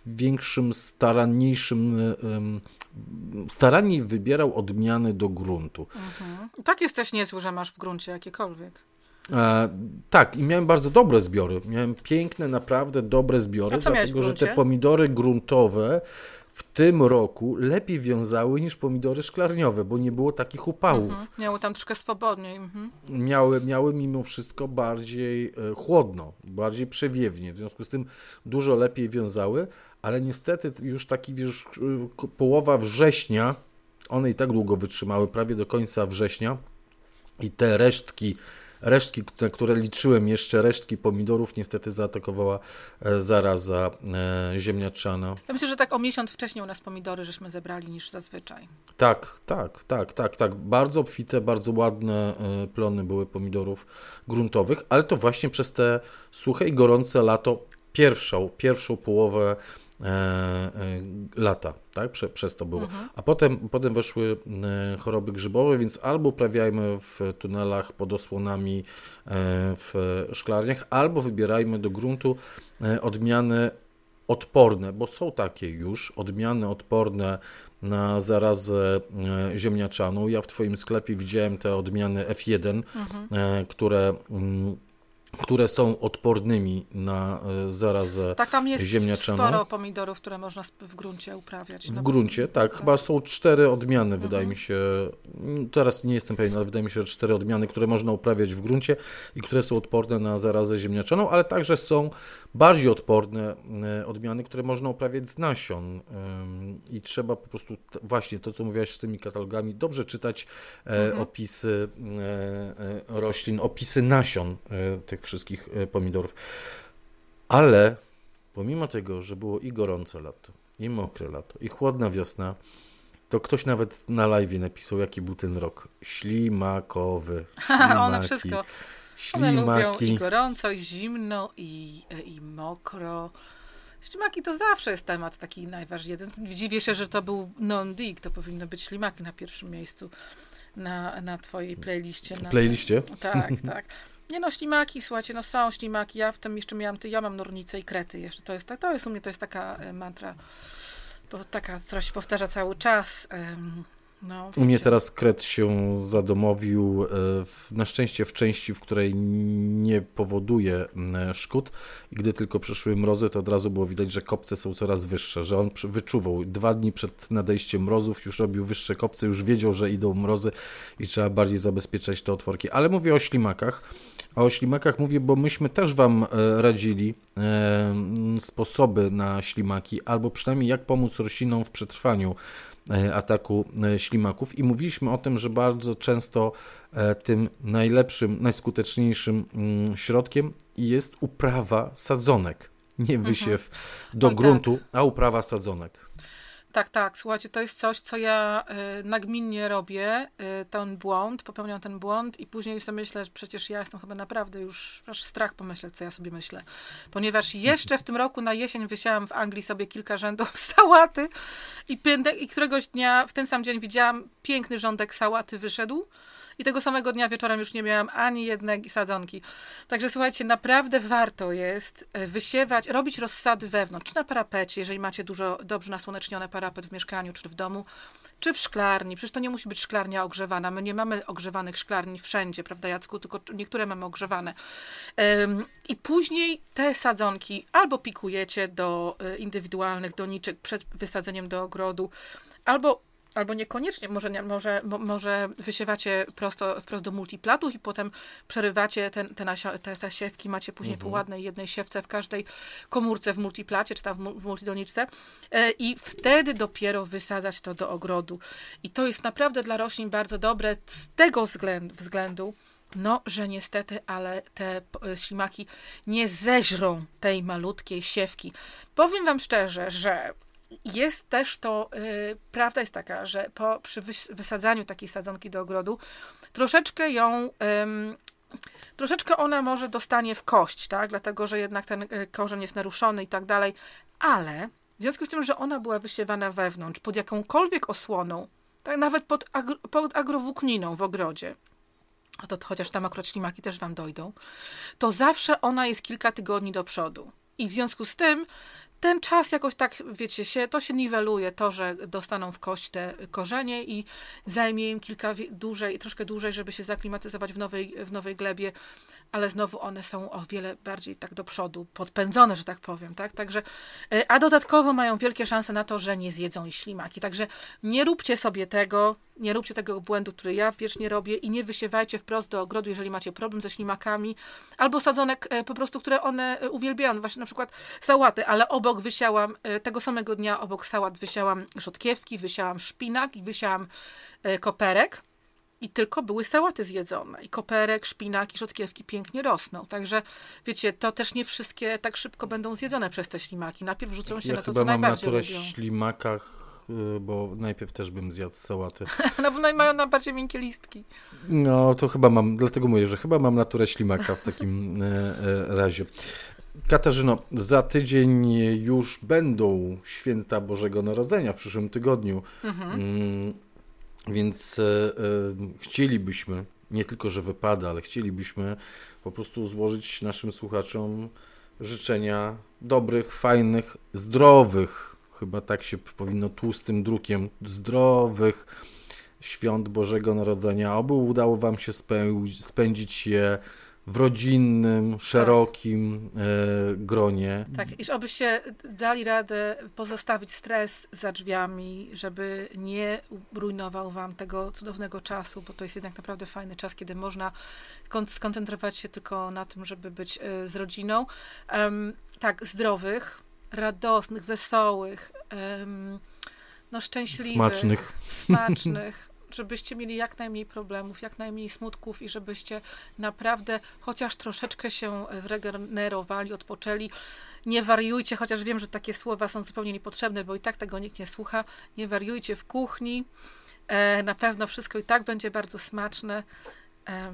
większym, staranniejszym, staranniej wybierał odmiany do gruntu. Mhm. Tak jesteś niezły, że masz w gruncie jakiekolwiek. E, tak, i miałem bardzo dobre zbiory. Miałem piękne, naprawdę dobre zbiory, dlatego że te pomidory gruntowe w tym roku lepiej wiązały niż pomidory szklarniowe, bo nie było takich upałów. Mhm. Miały tam troszkę swobodniej. Mhm. Miały, miały mimo wszystko bardziej e, chłodno, bardziej przewiewnie, w związku z tym dużo lepiej wiązały, ale niestety już taki już połowa września, one i tak długo wytrzymały, prawie do końca września i te resztki Resztki, które liczyłem, jeszcze resztki pomidorów, niestety zaatakowała zaraza ziemniaczana. Ja myślę, że tak o miesiąc wcześniej u nas pomidory żeśmy zebrali niż zazwyczaj. Tak, tak, tak, tak, tak. Bardzo obfite, bardzo ładne plony były pomidorów gruntowych, ale to właśnie przez te suche i gorące lato, pierwszą, pierwszą połowę E, e, lata, tak? Prze, przez to było. Mhm. A potem, potem weszły e, choroby grzybowe, więc albo uprawiajmy w tunelach pod osłonami e, w szklarniach, albo wybierajmy do gruntu e, odmiany odporne, bo są takie już, odmiany odporne na zarazę e, ziemniaczaną. Ja w Twoim sklepie widziałem te odmiany F jeden, mhm. e, które mm, które są odpornymi na zarazę tak, tam jest ziemniaczaną. Sporo pomidorów, które można w gruncie uprawiać. W gruncie, tak. tak. Chyba są cztery odmiany, mhm. wydaje mi się. Teraz nie jestem pewien, ale wydaje mi się, że cztery odmiany, które można uprawiać w gruncie i które są odporne na zarazę ziemniaczaną, ale także są bardziej odporne odmiany, które można uprawiać z nasion. I trzeba po prostu właśnie to, co mówiłaś z tymi katalogami, dobrze czytać mhm. opisy roślin, opisy nasion tych wszystkich pomidorów. Ale pomimo tego, że było i gorące lato, i mokre lato, i chłodna wiosna, to ktoś nawet na live'ie napisał, jaki był ten rok. Ślimakowy. Ślimaki. One wszystko. Ślimaki. One lubią i gorąco, i zimno, i, i mokro. Ślimaki to zawsze jest temat taki najważniejszy. Dziwię się, że to był non-dig. To powinno być ślimaki na pierwszym miejscu na, na twojej playliście. Na Playliście? Tej... Tak, tak. Nie no, ślimaki, słuchajcie, no są ślimaki. Ja w tym jeszcze miałam, ja mam nornice i krety jeszcze. To jest, to jest u mnie, to jest taka mantra, taka, która się powtarza cały czas. No, u mnie teraz kret się zadomowił, na szczęście w części, w której nie powoduje szkód. I gdy tylko przyszły mrozy, to od razu było widać, że kopce są coraz wyższe, że on wyczuwał. Dwa dni przed nadejściem mrozów już robił wyższe kopce, już wiedział, że idą mrozy i trzeba bardziej zabezpieczać te otworki. Ale mówię o ślimakach. A o ślimakach mówię, bo myśmy też Wam radzili sposoby na ślimaki, albo przynajmniej jak pomóc roślinom w przetrwaniu ataku ślimaków i mówiliśmy o tym, że bardzo często tym najlepszym, najskuteczniejszym środkiem jest uprawa sadzonek. Nie wysiew mhm. do Oj, gruntu, tak. a uprawa sadzonek. Tak, tak. Słuchajcie, to jest coś, co ja y, nagminnie robię, y, ten błąd, popełniam ten błąd i później sobie myślę, że przecież ja jestem chyba naprawdę już, aż strach pomyśleć, co ja sobie myślę. Ponieważ jeszcze w tym roku na jesień wysiałam w Anglii sobie kilka rzędów sałaty i, piętek, i któregoś dnia, w ten sam dzień widziałam, piękny rządek sałaty wyszedł. I tego samego dnia wieczorem już nie miałam ani jednej sadzonki. Także słuchajcie, naprawdę warto jest wysiewać, robić rozsady wewnątrz, czy na parapecie, jeżeli macie dużo, dobrze nasłoneczniony parapet w mieszkaniu, czy w domu, czy w szklarni. Przecież to nie musi być szklarnia ogrzewana. My nie mamy ogrzewanych szklarni wszędzie, prawda Jacku? Tylko niektóre mamy ogrzewane. I później te sadzonki albo pikujecie do indywidualnych doniczek przed wysadzeniem do ogrodu, albo Albo niekoniecznie, może, nie, może, może wysiewacie prosto, wprost do multiplatów i potem przerywacie ten, te, nasio, te, te siewki, macie później mhm. po ładnej jednej siewce w każdej komórce w multiplacie, czy tam w, w multidoniczce i wtedy dopiero wysadzać to do ogrodu. I to jest naprawdę dla roślin bardzo dobre z tego względu, względu no, że niestety, ale te ślimaki nie zeżrą tej malutkiej siewki. Powiem wam szczerze, że jest też to, yy, prawda jest taka, że po, przy wys- wysadzaniu takiej sadzonki do ogrodu troszeczkę ją, yy, troszeczkę ona może dostanie w kość, tak, dlatego, że jednak ten yy, korzeń jest naruszony i tak dalej, ale w związku z tym, że ona była wysiewana wewnątrz, pod jakąkolwiek osłoną, tak, nawet pod, agro, pod agrowłókniną w ogrodzie, a to chociaż tam akurat ślimaki też wam dojdą, to zawsze ona jest kilka tygodni do przodu i w związku z tym ten czas jakoś tak, wiecie, się, to się niweluje, to, że dostaną w kość te korzenie i zajmie im kilka dłużej, troszkę dłużej, żeby się zaklimatyzować w nowej, w nowej glebie, ale znowu one są o wiele bardziej tak do przodu, podpędzone, że tak powiem, tak? Także, a dodatkowo mają wielkie szanse na to, że nie zjedzą ich ślimaki. Także nie róbcie sobie tego, nie róbcie tego błędu, który ja wiecznie robię i nie wysiewajcie wprost do ogrodu, jeżeli macie problem ze ślimakami, albo sadzonek po prostu, które one uwielbiają, właśnie na przykład sałaty, ale obok wysiałam, tego samego dnia obok sałat wysiałam rzodkiewki, wysiałam szpinak i wysiałam koperek i tylko były sałaty zjedzone. I koperek, szpinak i rzodkiewki pięknie rosną. Także wiecie, to też nie wszystkie tak szybko będą zjedzone przez te ślimaki. Najpierw rzucą się ja na to, co najbardziej lubią. Ja chyba mam naturę ślimakach, bo najpierw też bym zjadł sałaty. No bo mają najbardziej miękkie listki. No to chyba mam, dlatego mówię, że chyba mam naturę ślimaka w takim razie. Katarzyno, za tydzień już będą święta Bożego Narodzenia w przyszłym tygodniu, mhm. więc chcielibyśmy, nie tylko, że wypada, ale chcielibyśmy po prostu złożyć naszym słuchaczom życzenia dobrych, fajnych, zdrowych, chyba tak się powinno tłustym drukiem, zdrowych świąt Bożego Narodzenia. Oby udało wam się spędzić je w rodzinnym, szerokim tak. e, gronie. Tak, i żebyście dali radę pozostawić stres za drzwiami, żeby nie rujnował wam tego cudownego czasu, bo to jest jednak naprawdę fajny czas, kiedy można skoncentrować się tylko na tym, żeby być e, z rodziną. Um, tak, zdrowych, radosnych, wesołych, um, no szczęśliwych, smacznych. smacznych. Żebyście mieli jak najmniej problemów, jak najmniej smutków i żebyście naprawdę chociaż troszeczkę się zregenerowali, odpoczęli. Nie wariujcie, chociaż wiem, że takie słowa są zupełnie niepotrzebne, bo i tak tego nikt nie słucha. Nie wariujcie w kuchni. E, na pewno wszystko i tak będzie bardzo smaczne. E,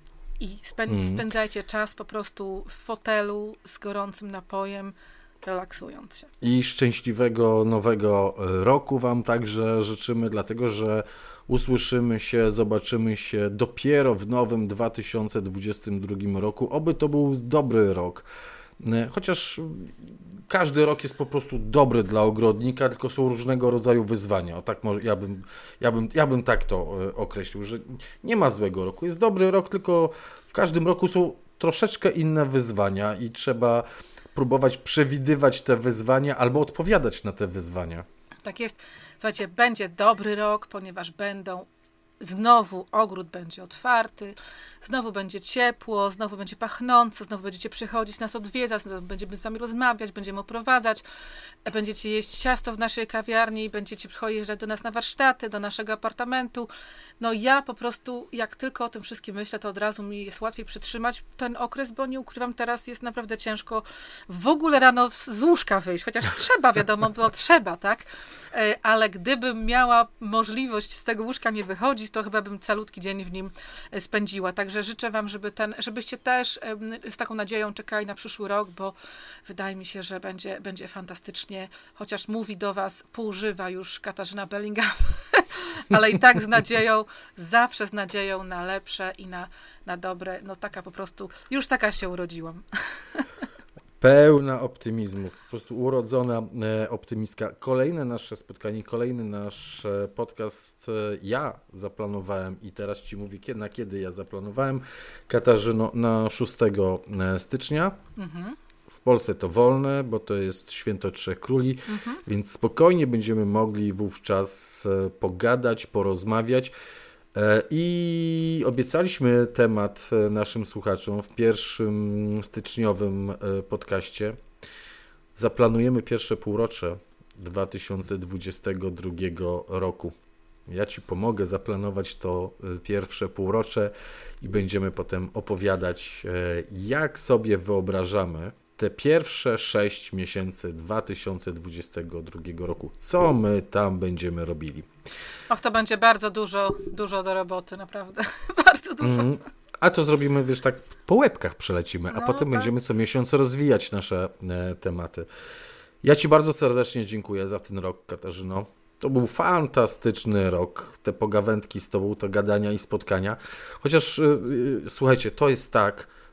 I spęd- mm. spędzajcie czas po prostu w fotelu z gorącym napojem, relaksując się. I szczęśliwego nowego roku wam także życzymy, dlatego że usłyszymy się, zobaczymy się dopiero w nowym dwa tysiące dwudziestym drugim roku. Oby to był dobry rok. Chociaż każdy rok jest po prostu dobry dla ogrodnika, tylko są różnego rodzaju wyzwania. O tak może, ja bym, ja bym, ja bym tak to określił, że nie ma złego roku. Jest dobry rok, tylko w każdym roku są troszeczkę inne wyzwania i trzeba próbować przewidywać te wyzwania albo odpowiadać na te wyzwania. Tak jest. Słuchajcie, będzie dobry rok, ponieważ będą znowu ogród będzie otwarty, znowu będzie ciepło, znowu będzie pachnąco, znowu będziecie przychodzić nas odwiedzać, znowu będziemy z wami rozmawiać, będziemy oprowadzać, będziecie jeść ciasto w naszej kawiarni, będziecie przychodzić do nas na warsztaty, do naszego apartamentu. No ja po prostu, jak tylko o tym wszystkim myślę, to od razu mi jest łatwiej przytrzymać ten okres, bo nie ukrywam, teraz jest naprawdę ciężko w ogóle rano z łóżka wyjść, chociaż trzeba, wiadomo, bo trzeba, tak? Ale gdybym miała możliwość z tego łóżka nie wychodzić, to chyba bym calutki dzień w nim spędziła. Także życzę wam, żeby ten, żebyście też z taką nadzieją czekali na przyszły rok, bo wydaje mi się, że będzie, będzie fantastycznie, chociaż mówi do was pół żywa już Katarzyna Bellingham, ale i tak z nadzieją, zawsze z nadzieją na lepsze i na, na dobre. No taka po prostu, już taka się urodziłam. Pełna optymizmu, po prostu urodzona optymistka. Kolejne nasze spotkanie, kolejny nasz podcast ja zaplanowałem i teraz ci mówię, kiedy, na kiedy ja zaplanowałem. Katarzyno, na szóstego stycznia. Mhm. W Polsce to wolne, bo to jest święto Trzech Króli, mhm. więc spokojnie będziemy mogli wówczas pogadać, porozmawiać. I obiecaliśmy temat naszym słuchaczom w pierwszym styczniowym podcaście. Zaplanujemy pierwsze półrocze dwa tysiące dwudziestego drugiego roku. Ja ci pomogę zaplanować to pierwsze półrocze i będziemy potem opowiadać, jak sobie wyobrażamy te pierwsze sześć miesięcy dwa tysiące dwudziestego drugiego roku. Co my tam będziemy robili? Och, to będzie bardzo dużo, dużo do roboty, naprawdę. Bardzo dużo. Mm, a to zrobimy, wiesz, tak po łebkach przelecimy, a no, potem tak. będziemy co miesiąc rozwijać nasze e, tematy. Ja ci bardzo serdecznie dziękuję za ten rok, Katarzyno. To był fantastyczny rok. Te pogawędki z tobą, te gadania i spotkania. Chociaż, e, słuchajcie, to jest tak,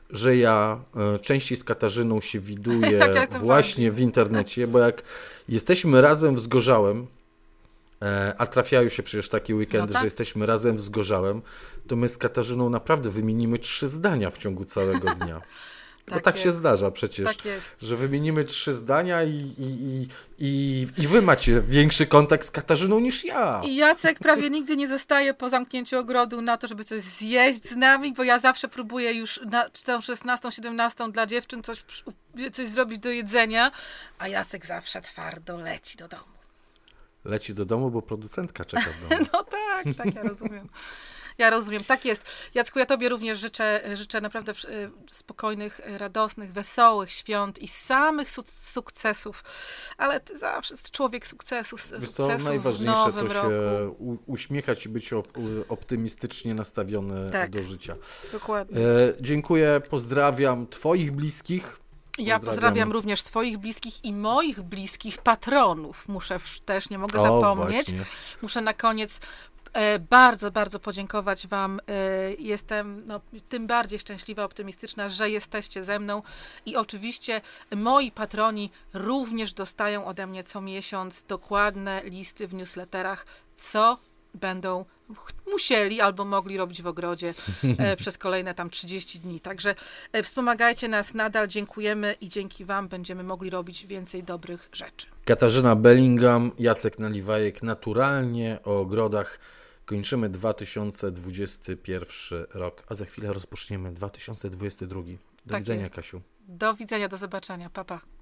że ja e, częściej z Katarzyną się widuję Ja właśnie w internecie, bo jak jesteśmy razem w Zgorzałem, e, a trafiają się przecież takie weekendy, no tak? że jesteśmy razem w Zgorzałem, to my z Katarzyną naprawdę wymienimy trzy zdania w ciągu całego dnia. Bo tak, tak się zdarza przecież, tak że wymienimy trzy zdania i, i, i, i, i wy macie większy kontakt z Katarzyną niż ja. I Jacek prawie nigdy nie zostaje po zamknięciu ogrodu na to, żeby coś zjeść z nami, bo ja zawsze próbuję już na szesnastą, siedemnastą dla dziewczyn coś, coś zrobić do jedzenia, a Jacek zawsze twardo leci do domu. Leci do domu, bo producentka czeka w domu. No tak, tak, ja rozumiem. Ja rozumiem, tak jest. Jacku, ja tobie również życzę, życzę naprawdę spokojnych, radosnych, wesołych świąt i samych su- sukcesów, ale ty zawsze jest człowiek sukcesu, Wiesz sukcesów co, najważniejsze w nowym to roku. się u- uśmiechać i być op- optymistycznie nastawiony tak, do życia. Dokładnie. E, dziękuję, pozdrawiam twoich bliskich. Ja pozdrawiam. pozdrawiam również twoich bliskich i moich bliskich patronów. Muszę też, nie mogę o, zapomnieć. Właśnie. Muszę na koniec bardzo, bardzo podziękować wam. Jestem no, tym bardziej szczęśliwa, optymistyczna, że jesteście ze mną i oczywiście moi patroni również dostają ode mnie co miesiąc dokładne listy w newsletterach, co będą musieli albo mogli robić w ogrodzie przez kolejne tam trzydzieści dni. Także wspomagajcie nas nadal, dziękujemy i dzięki wam będziemy mogli robić więcej dobrych rzeczy. Katarzyna Bellingham, Jacek Naliwajek, naturalnie o ogrodach. Kończymy dwa tysiące dwudziesty pierwszy rok, a za chwilę rozpoczniemy dwa tysiące dwudziesty drugi. Do tak widzenia, jest. Kasiu. Do widzenia, do zobaczenia. Pa, pa.